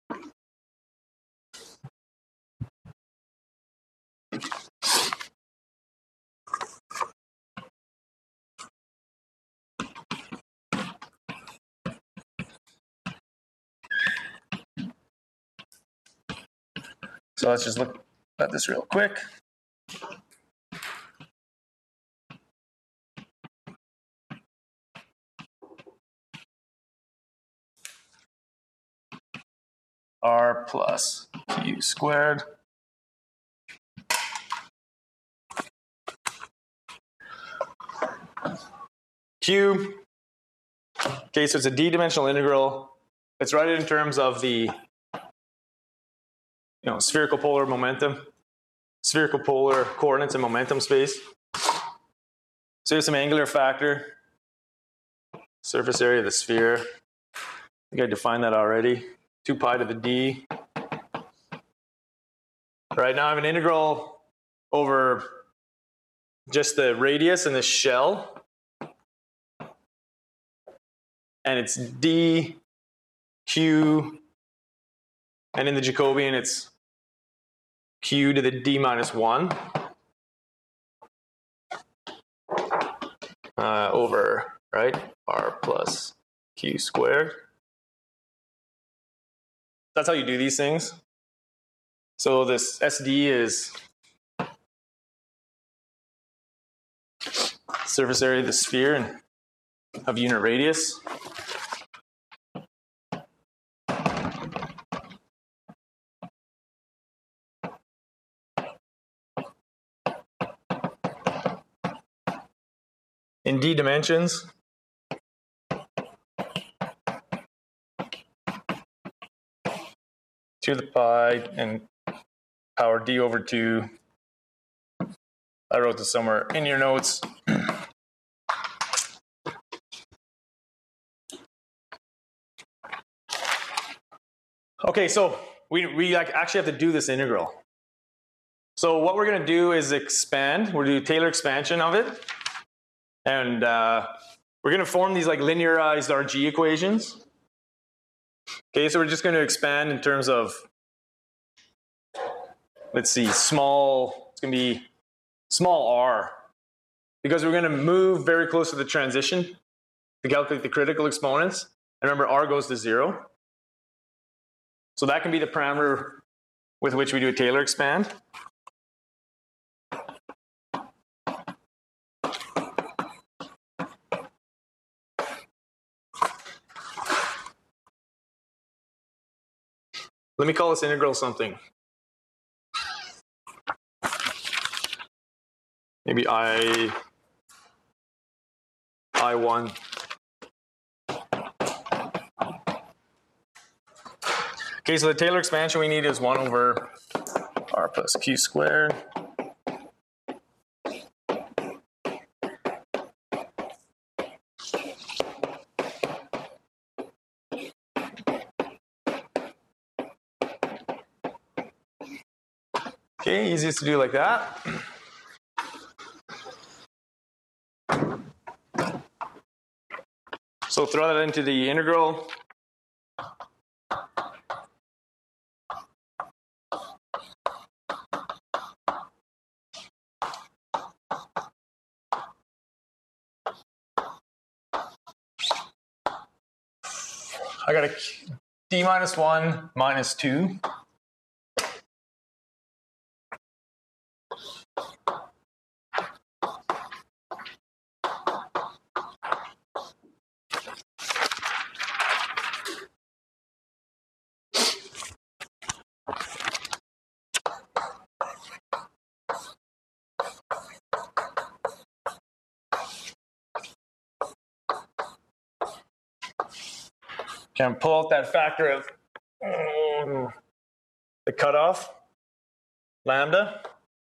So let's just look at this real quick. r plus q squared. Q, okay, so it's a d-dimensional integral. Let's write it in terms of the you know, spherical polar momentum, spherical polar coordinates and momentum space. So here's some angular factor, surface area of the sphere. I think I defined that already. two pi to the d. Right now I have an integral over just the radius and the shell. And it's d, q, and in the Jacobian it's q to the d minus one uh, over, right, r plus q squared. That's how you do these things. So this S D is surface area of the sphere and of unit radius. In d dimensions, to the pi and power d over two. I wrote this somewhere in your notes. Okay, so we, we actually have to do this integral. So what we're going to do is expand. We'll do Taylor expansion of it. And uh, we're going to form these like linearized R G equations. Okay, so we're just going to expand in terms of, let's see, small, it's going to be small r. Because we're going to move very close to the transition to calculate the critical exponents. And remember, r goes to zero. So that can be the parameter with which we do a Taylor expand. Let me call this integral something. Maybe I, I one. Okay, so the Taylor expansion we need is one over r plus q squared. Okay, easiest to do like that. So throw that into the integral. I got a d minus one minus two. Can pull out that factor of um, the cutoff, lambda.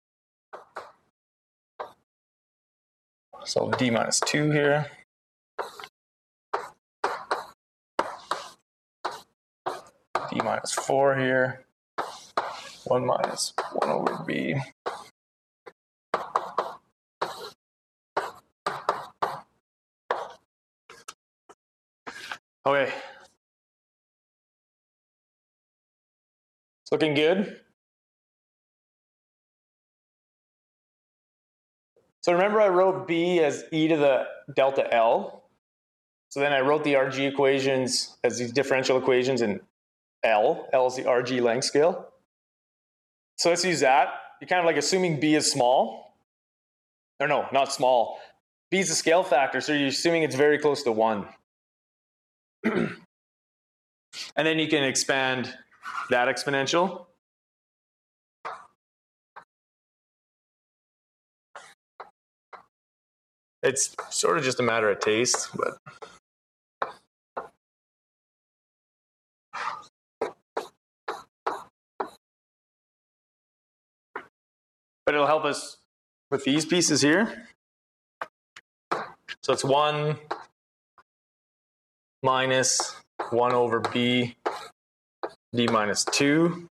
So d minus two here. D minus four here. one minus one over b. Okay. It's looking good. So remember I wrote B as e to the delta L. So then I wrote the R G equations as these differential equations in L. L is the R G length scale. So let's use that. You're kind of like assuming B is small. Or no, not small. B is a scale factor, so you're assuming it's very close to one. And then you can expand that exponential. It's sort of just a matter of taste, but but it'll help us with these pieces here. So it's one minus one over b, d minus two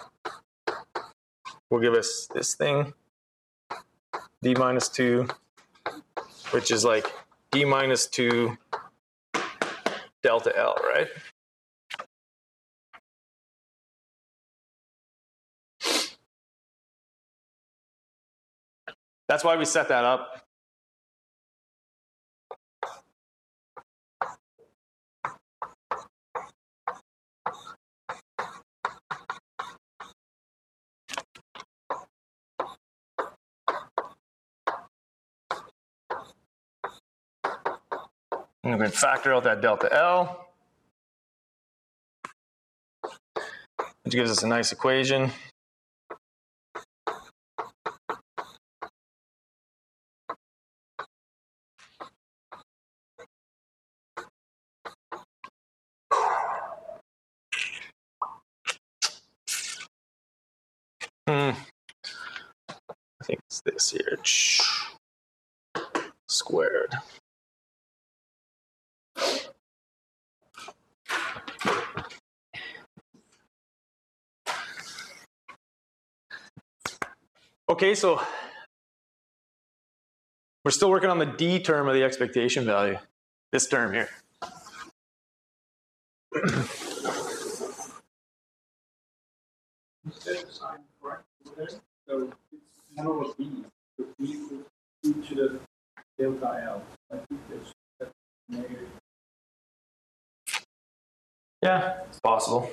will give us this thing, d minus two, which is like d minus two delta L, right? That's why we set that up. And we're going to factor out that delta L, which gives us a nice equation. Hmm. I think it's this here. Squared. Okay, so we're still working on the D term of the expectation value, this term here. You said the sign correct over there, so it's one over b. So b equals two to the delta L. I think that's, that's negative. Yeah, it's possible.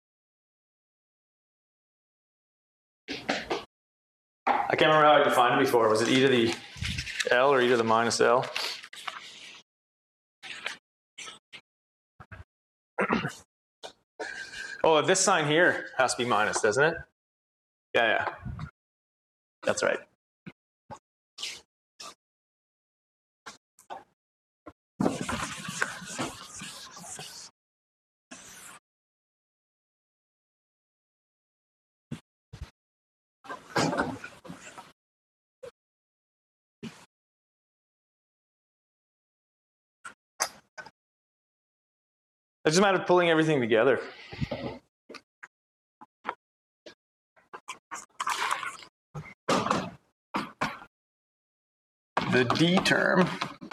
I can't remember how I defined it before. Was it e to the L or e to the minus L? Oh, this sign here has to be minus, doesn't it? Yeah, yeah. That's right. It's just a matter of pulling everything together. The D term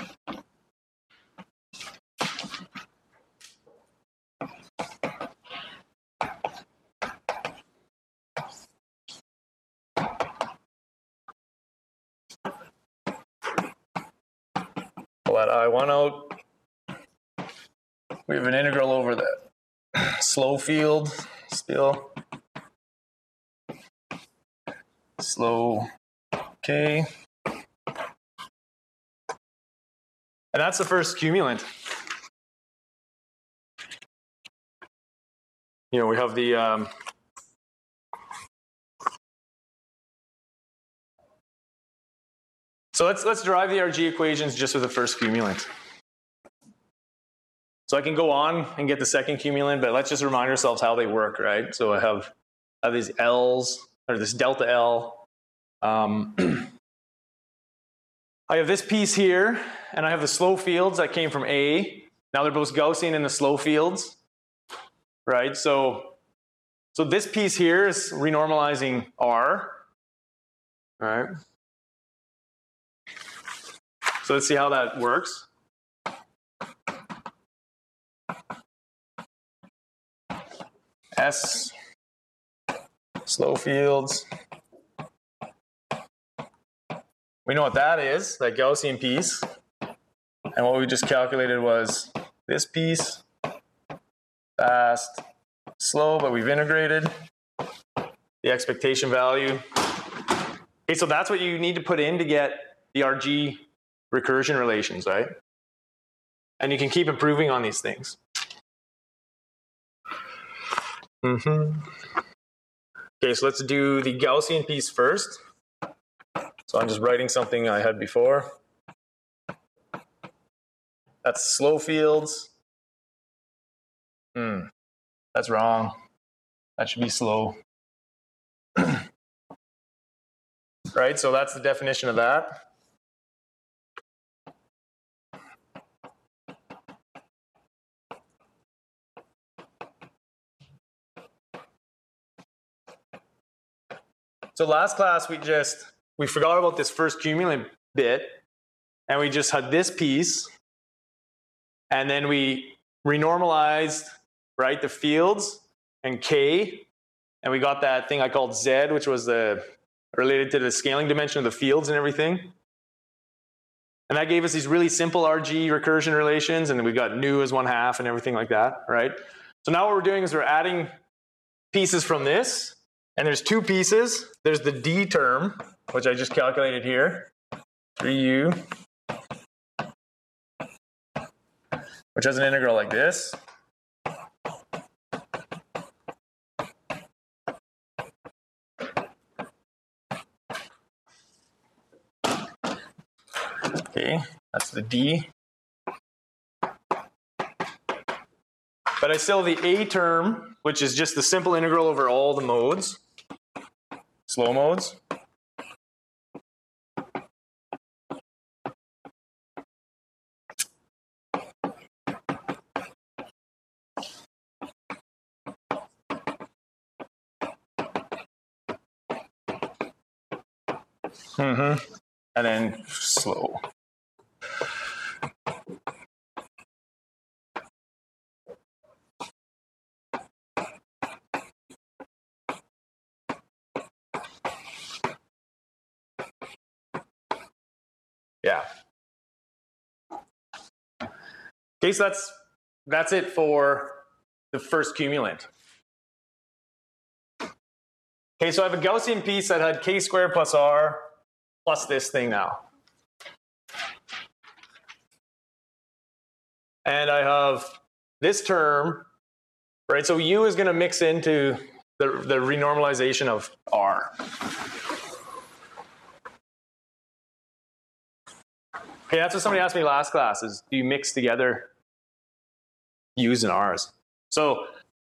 pull that I one out. We have an integral over the slow field still. Slow K. And that's the first cumulant. You know, we have the um, so let's let's derive the R G equations just with the first cumulant. So I can go on and get the second cumulant, but let's just remind ourselves how they work, right? So I have, I have these L's, or this delta L. Um, I have this piece here, and I have the slow fields that came from A. Now they're both Gaussian in the slow fields, right? So, so this piece here is renormalizing R, right? So let's see how that works. S, slow fields. We know what that is, that Gaussian piece. And what we just calculated was this piece, fast, slow, but we've integrated the expectation value. Okay, so that's what you need to put in to get the R G recursion relations, right? And you can keep improving on these things. Mm-hmm. Okay, so let's do the Gaussian piece first. So I'm just writing something I had before. That's slow fields. Hmm, that's wrong. That should be slow. Right, so that's the definition of that. So last class we just, we forgot about this first cumulant bit, and we just had this piece, and then we renormalized, right, the fields and K, and we got that thing I called Z, which was the related to the scaling dimension of the fields and everything. And that gave us these really simple R G recursion relations, and then we got nu as one half and everything like that, right? So now what we're doing is we're adding pieces from this, and there's two pieces. There's the D term, which I just calculated here, three u, which has an integral like this. Okay, that's the D. But I still have the A term, which is just the simple integral over all the modes, slow modes. Mm-hmm. And then slow. Yeah. Okay, so that's that's it for the first cumulant. Okay, so I have a Gaussian piece that had k squared plus r plus this thing now. And I have this term, right? So u is going to mix into the, the renormalization of r. Okay, that's what somebody asked me last class, is do you mix together u's and r's? So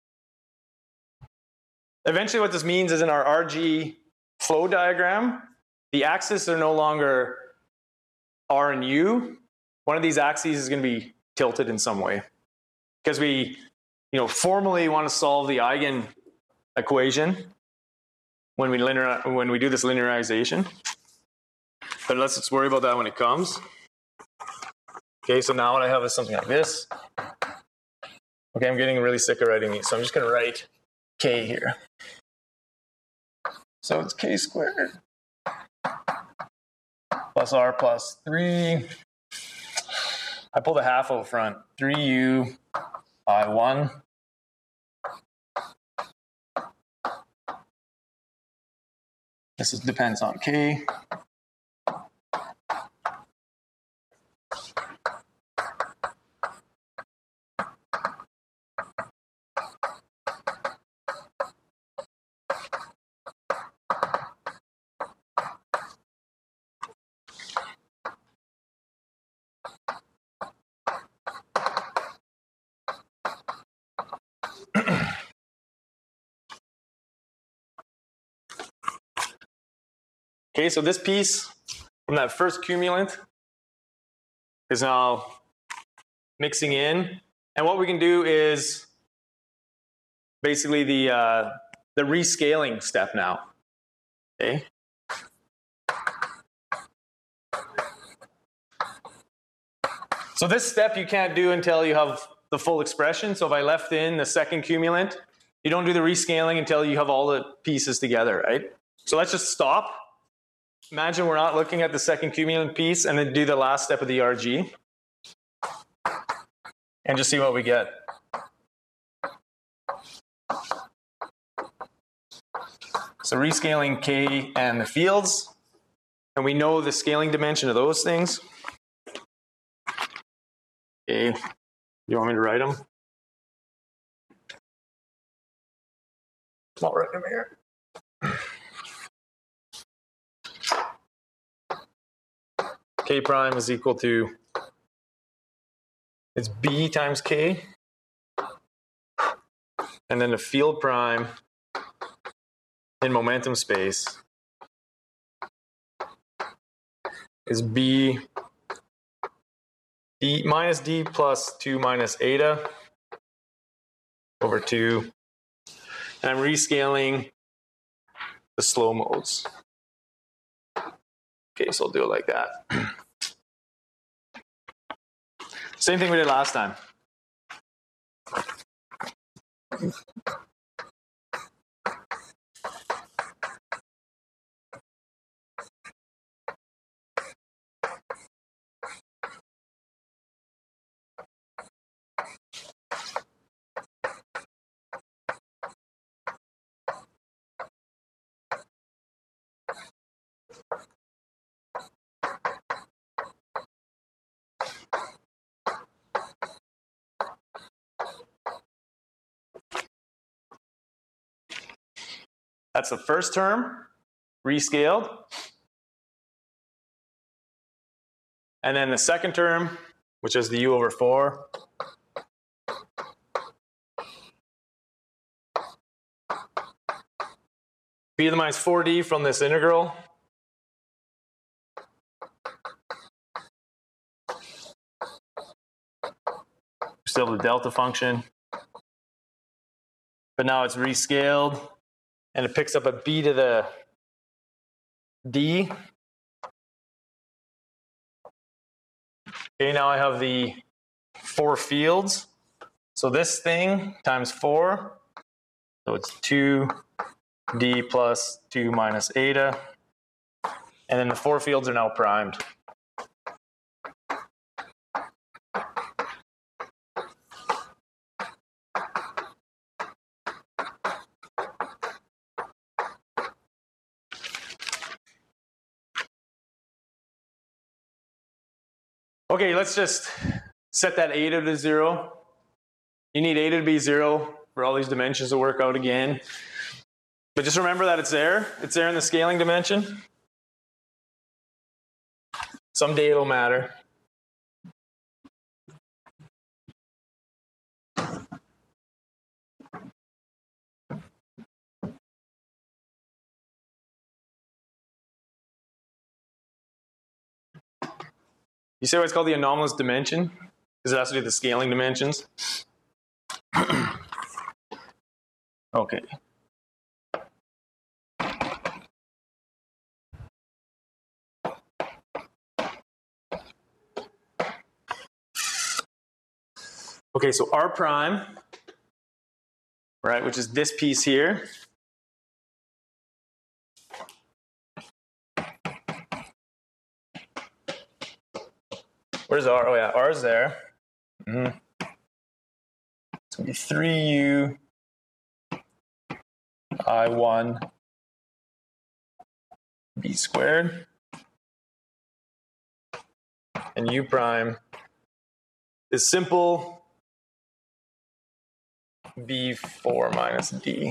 eventually what this means is in our R G flow diagram, the axes are no longer r and u. One of these axes is going to be tilted in some way, because we, you know, formally want to solve the eigen equation when we linear when we do this linearization. But let's just worry about that when it comes. Okay, so now what I have is something like this. Okay, I'm getting really sick of writing these, so I'm just going to write k here. So it's k squared plus r plus three. I pulled a half out front. three u I one. This is, depends on k. Okay, so this piece from that first cumulant is now mixing in. And what we can do is basically the, uh, the rescaling step now. Okay. So this step you can't do until you have the full expression. So if I left in the second cumulant, you don't do the rescaling until you have all the pieces together, right? So let's just stop. Imagine we're not looking at the second cumulant piece, and then do the last step of the R G. And just see what we get. So rescaling k and the fields. And we know the scaling dimension of those things. Okay, you want me to write them? Small rectum here. K prime is equal to, it's B times K. And then the field prime in momentum space is B D minus D plus two minus eta over two. And I'm rescaling the slow modes. Okay, so I'll do it like that. Same thing we did last time. That's the first term, rescaled. And then the second term, which is the u over four. B to the minus four d from this integral. Still the delta function. But now it's rescaled. And it picks up a b to the d. Okay, now I have the four fields. So this thing times four. So it's two d plus two minus eta. And then the four fields are now primed. Okay, let's just set that eta to zero. You need eta to be zero for all these dimensions to work out again. But just remember that it's there. It's there in the scaling dimension. Someday it'll matter. You say why it's called the anomalous dimension? Because it has to do with the scaling dimensions. Okay. Okay, so R prime, right, which is this piece here. Where's R? Oh yeah, R is there. Mm-hmm. It's gonna be three u I one b squared. And u prime is simple b four minus d.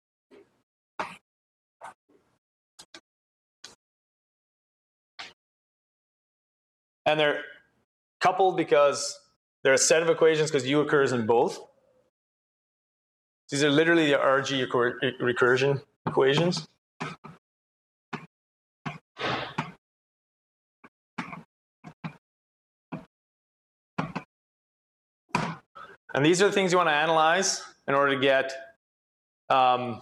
And they're coupled because they're a set of equations because u occurs in both. These are literally the R G recursion equations. And these are the things you want to analyze in order to get um,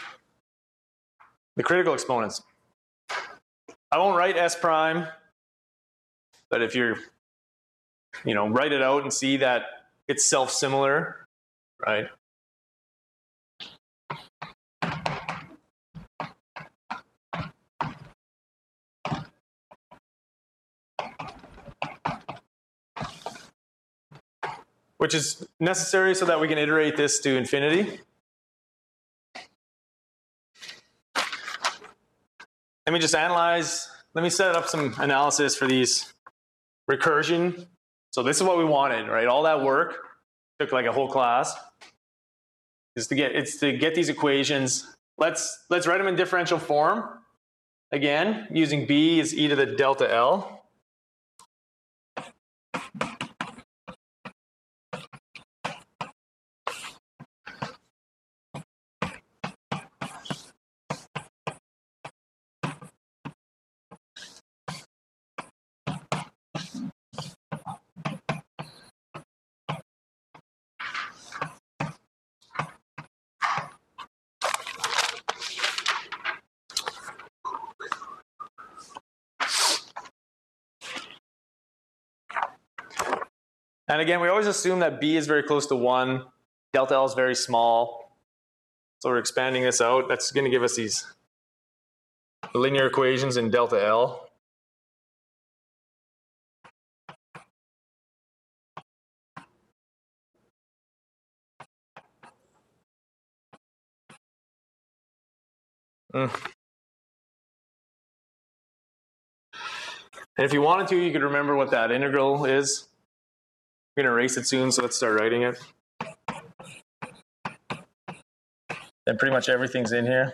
the critical exponents. I won't write S prime, but if you're you know, write it out and see that it's self-similar, right? Which is necessary so that we can iterate this to infinity. Let me just analyze, let me set up some analysis for these recursion. So this is what we wanted, right? All that work took like a whole class. is to get it's to get these equations. Let's let's write them in differential form. Again, using b is e to the delta L. And again, we always assume that b is very close to one, delta L is very small. So we're expanding this out. That's going to give us these linear equations in delta L. Mm. And if you wanted to, you could remember what that integral is. We're going to erase it soon, so let's start writing it. And pretty much everything's in here.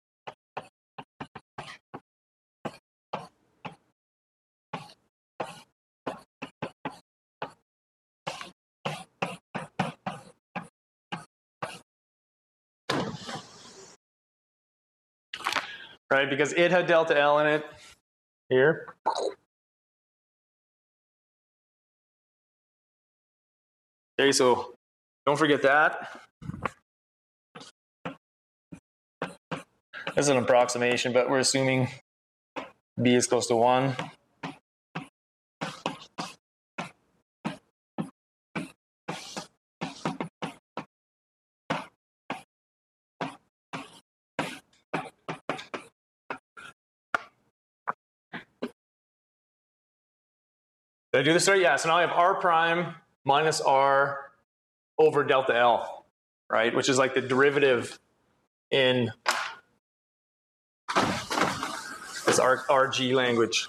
Right, because it had delta L in it here. Okay, so don't forget that. This is an approximation, but we're assuming b is close to one. Did I do this right? Yeah, so now I have r prime minus r over delta L, right? Which is like the derivative in this R RG language.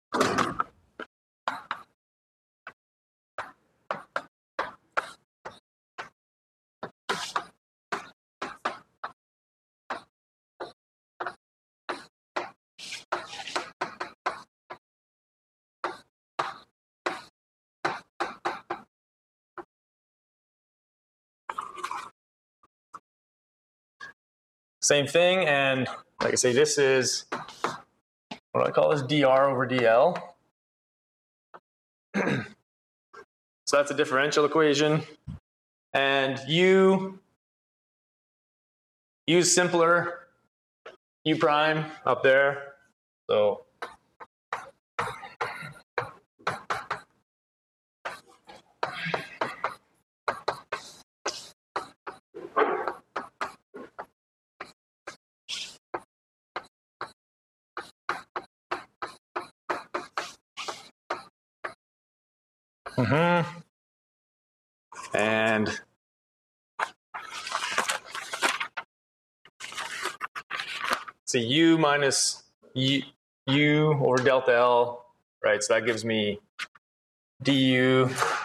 Same thing, and like I say, this is, what do I call this? dr over dl. So that's a differential equation. And u, u's simpler, u prime up there. So Mm-hmm. And so u minus u, u over delta L, right? So that gives me du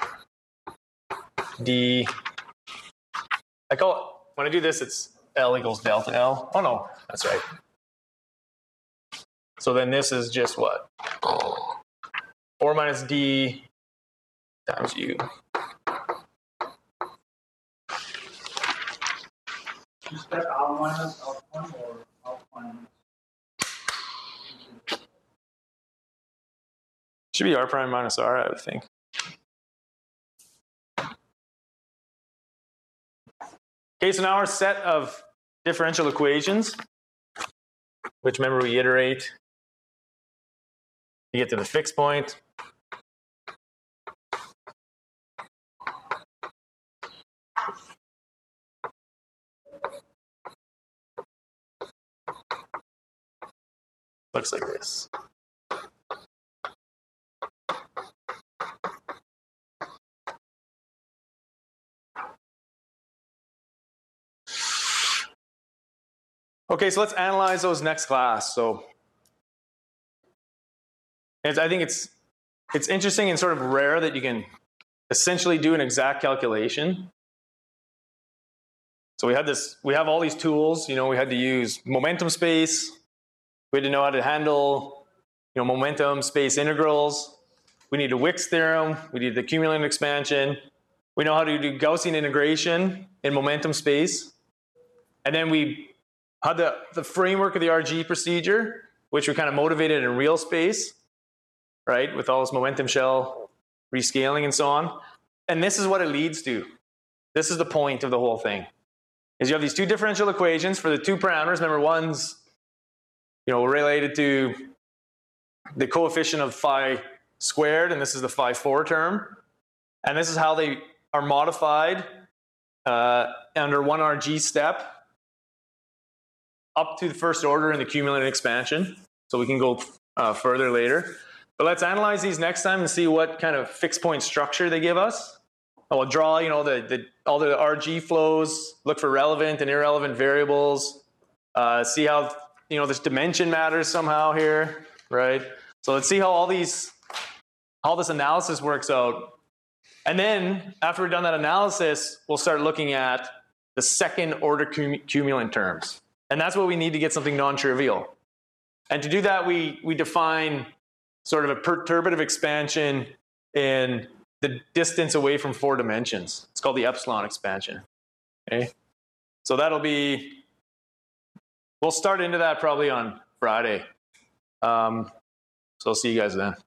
d. I call it, when I do this, it's L equals delta L. Oh no, that's right. So then this is just what? four minus d times u. Is that R minus R one or R minus? Should be r prime minus r, I would think. Okay, so now our set of differential equations, which remember we iterate to get to the fixed point. Looks like this. Okay, so let's analyze those next class. So it's, I think it's it's interesting and sort of rare that you can essentially do an exact calculation So we had this, we have all these tools, you know, we had to use momentum space. We had to know how to handle, you know, momentum space integrals. We need a Wick's theorem. We need the cumulant expansion. We know how to do Gaussian integration in momentum space. And then we had the, the framework of the R G procedure, which we kind of motivated in real space, right? With all this momentum shell rescaling and so on. And this is what it leads to. This is the point of the whole thing. Is you have these two differential equations for the two parameters. Remember, one's, you know, related to the coefficient of phi squared, and this is the phi four term. And this is how they are modified uh, under one R G step up to the first order in the cumulant expansion. So we can go uh, further later. But let's analyze these next time and see what kind of fixed point structure they give us. And we'll draw, you know, the, the all the R G flows, look for relevant and irrelevant variables, uh, see how, you know, this dimension matters somehow here, right? So let's see how all these, how this analysis works out. And then after we've done that analysis, we'll start looking at the second order cum cumulant terms. And that's what we need to get something non-trivial. And to do that, we, we define sort of a perturbative expansion in the distance away from four dimensions. It's called the epsilon expansion. Okay, so that'll be, we'll start into that probably on Friday. Um, so I'll see you guys then.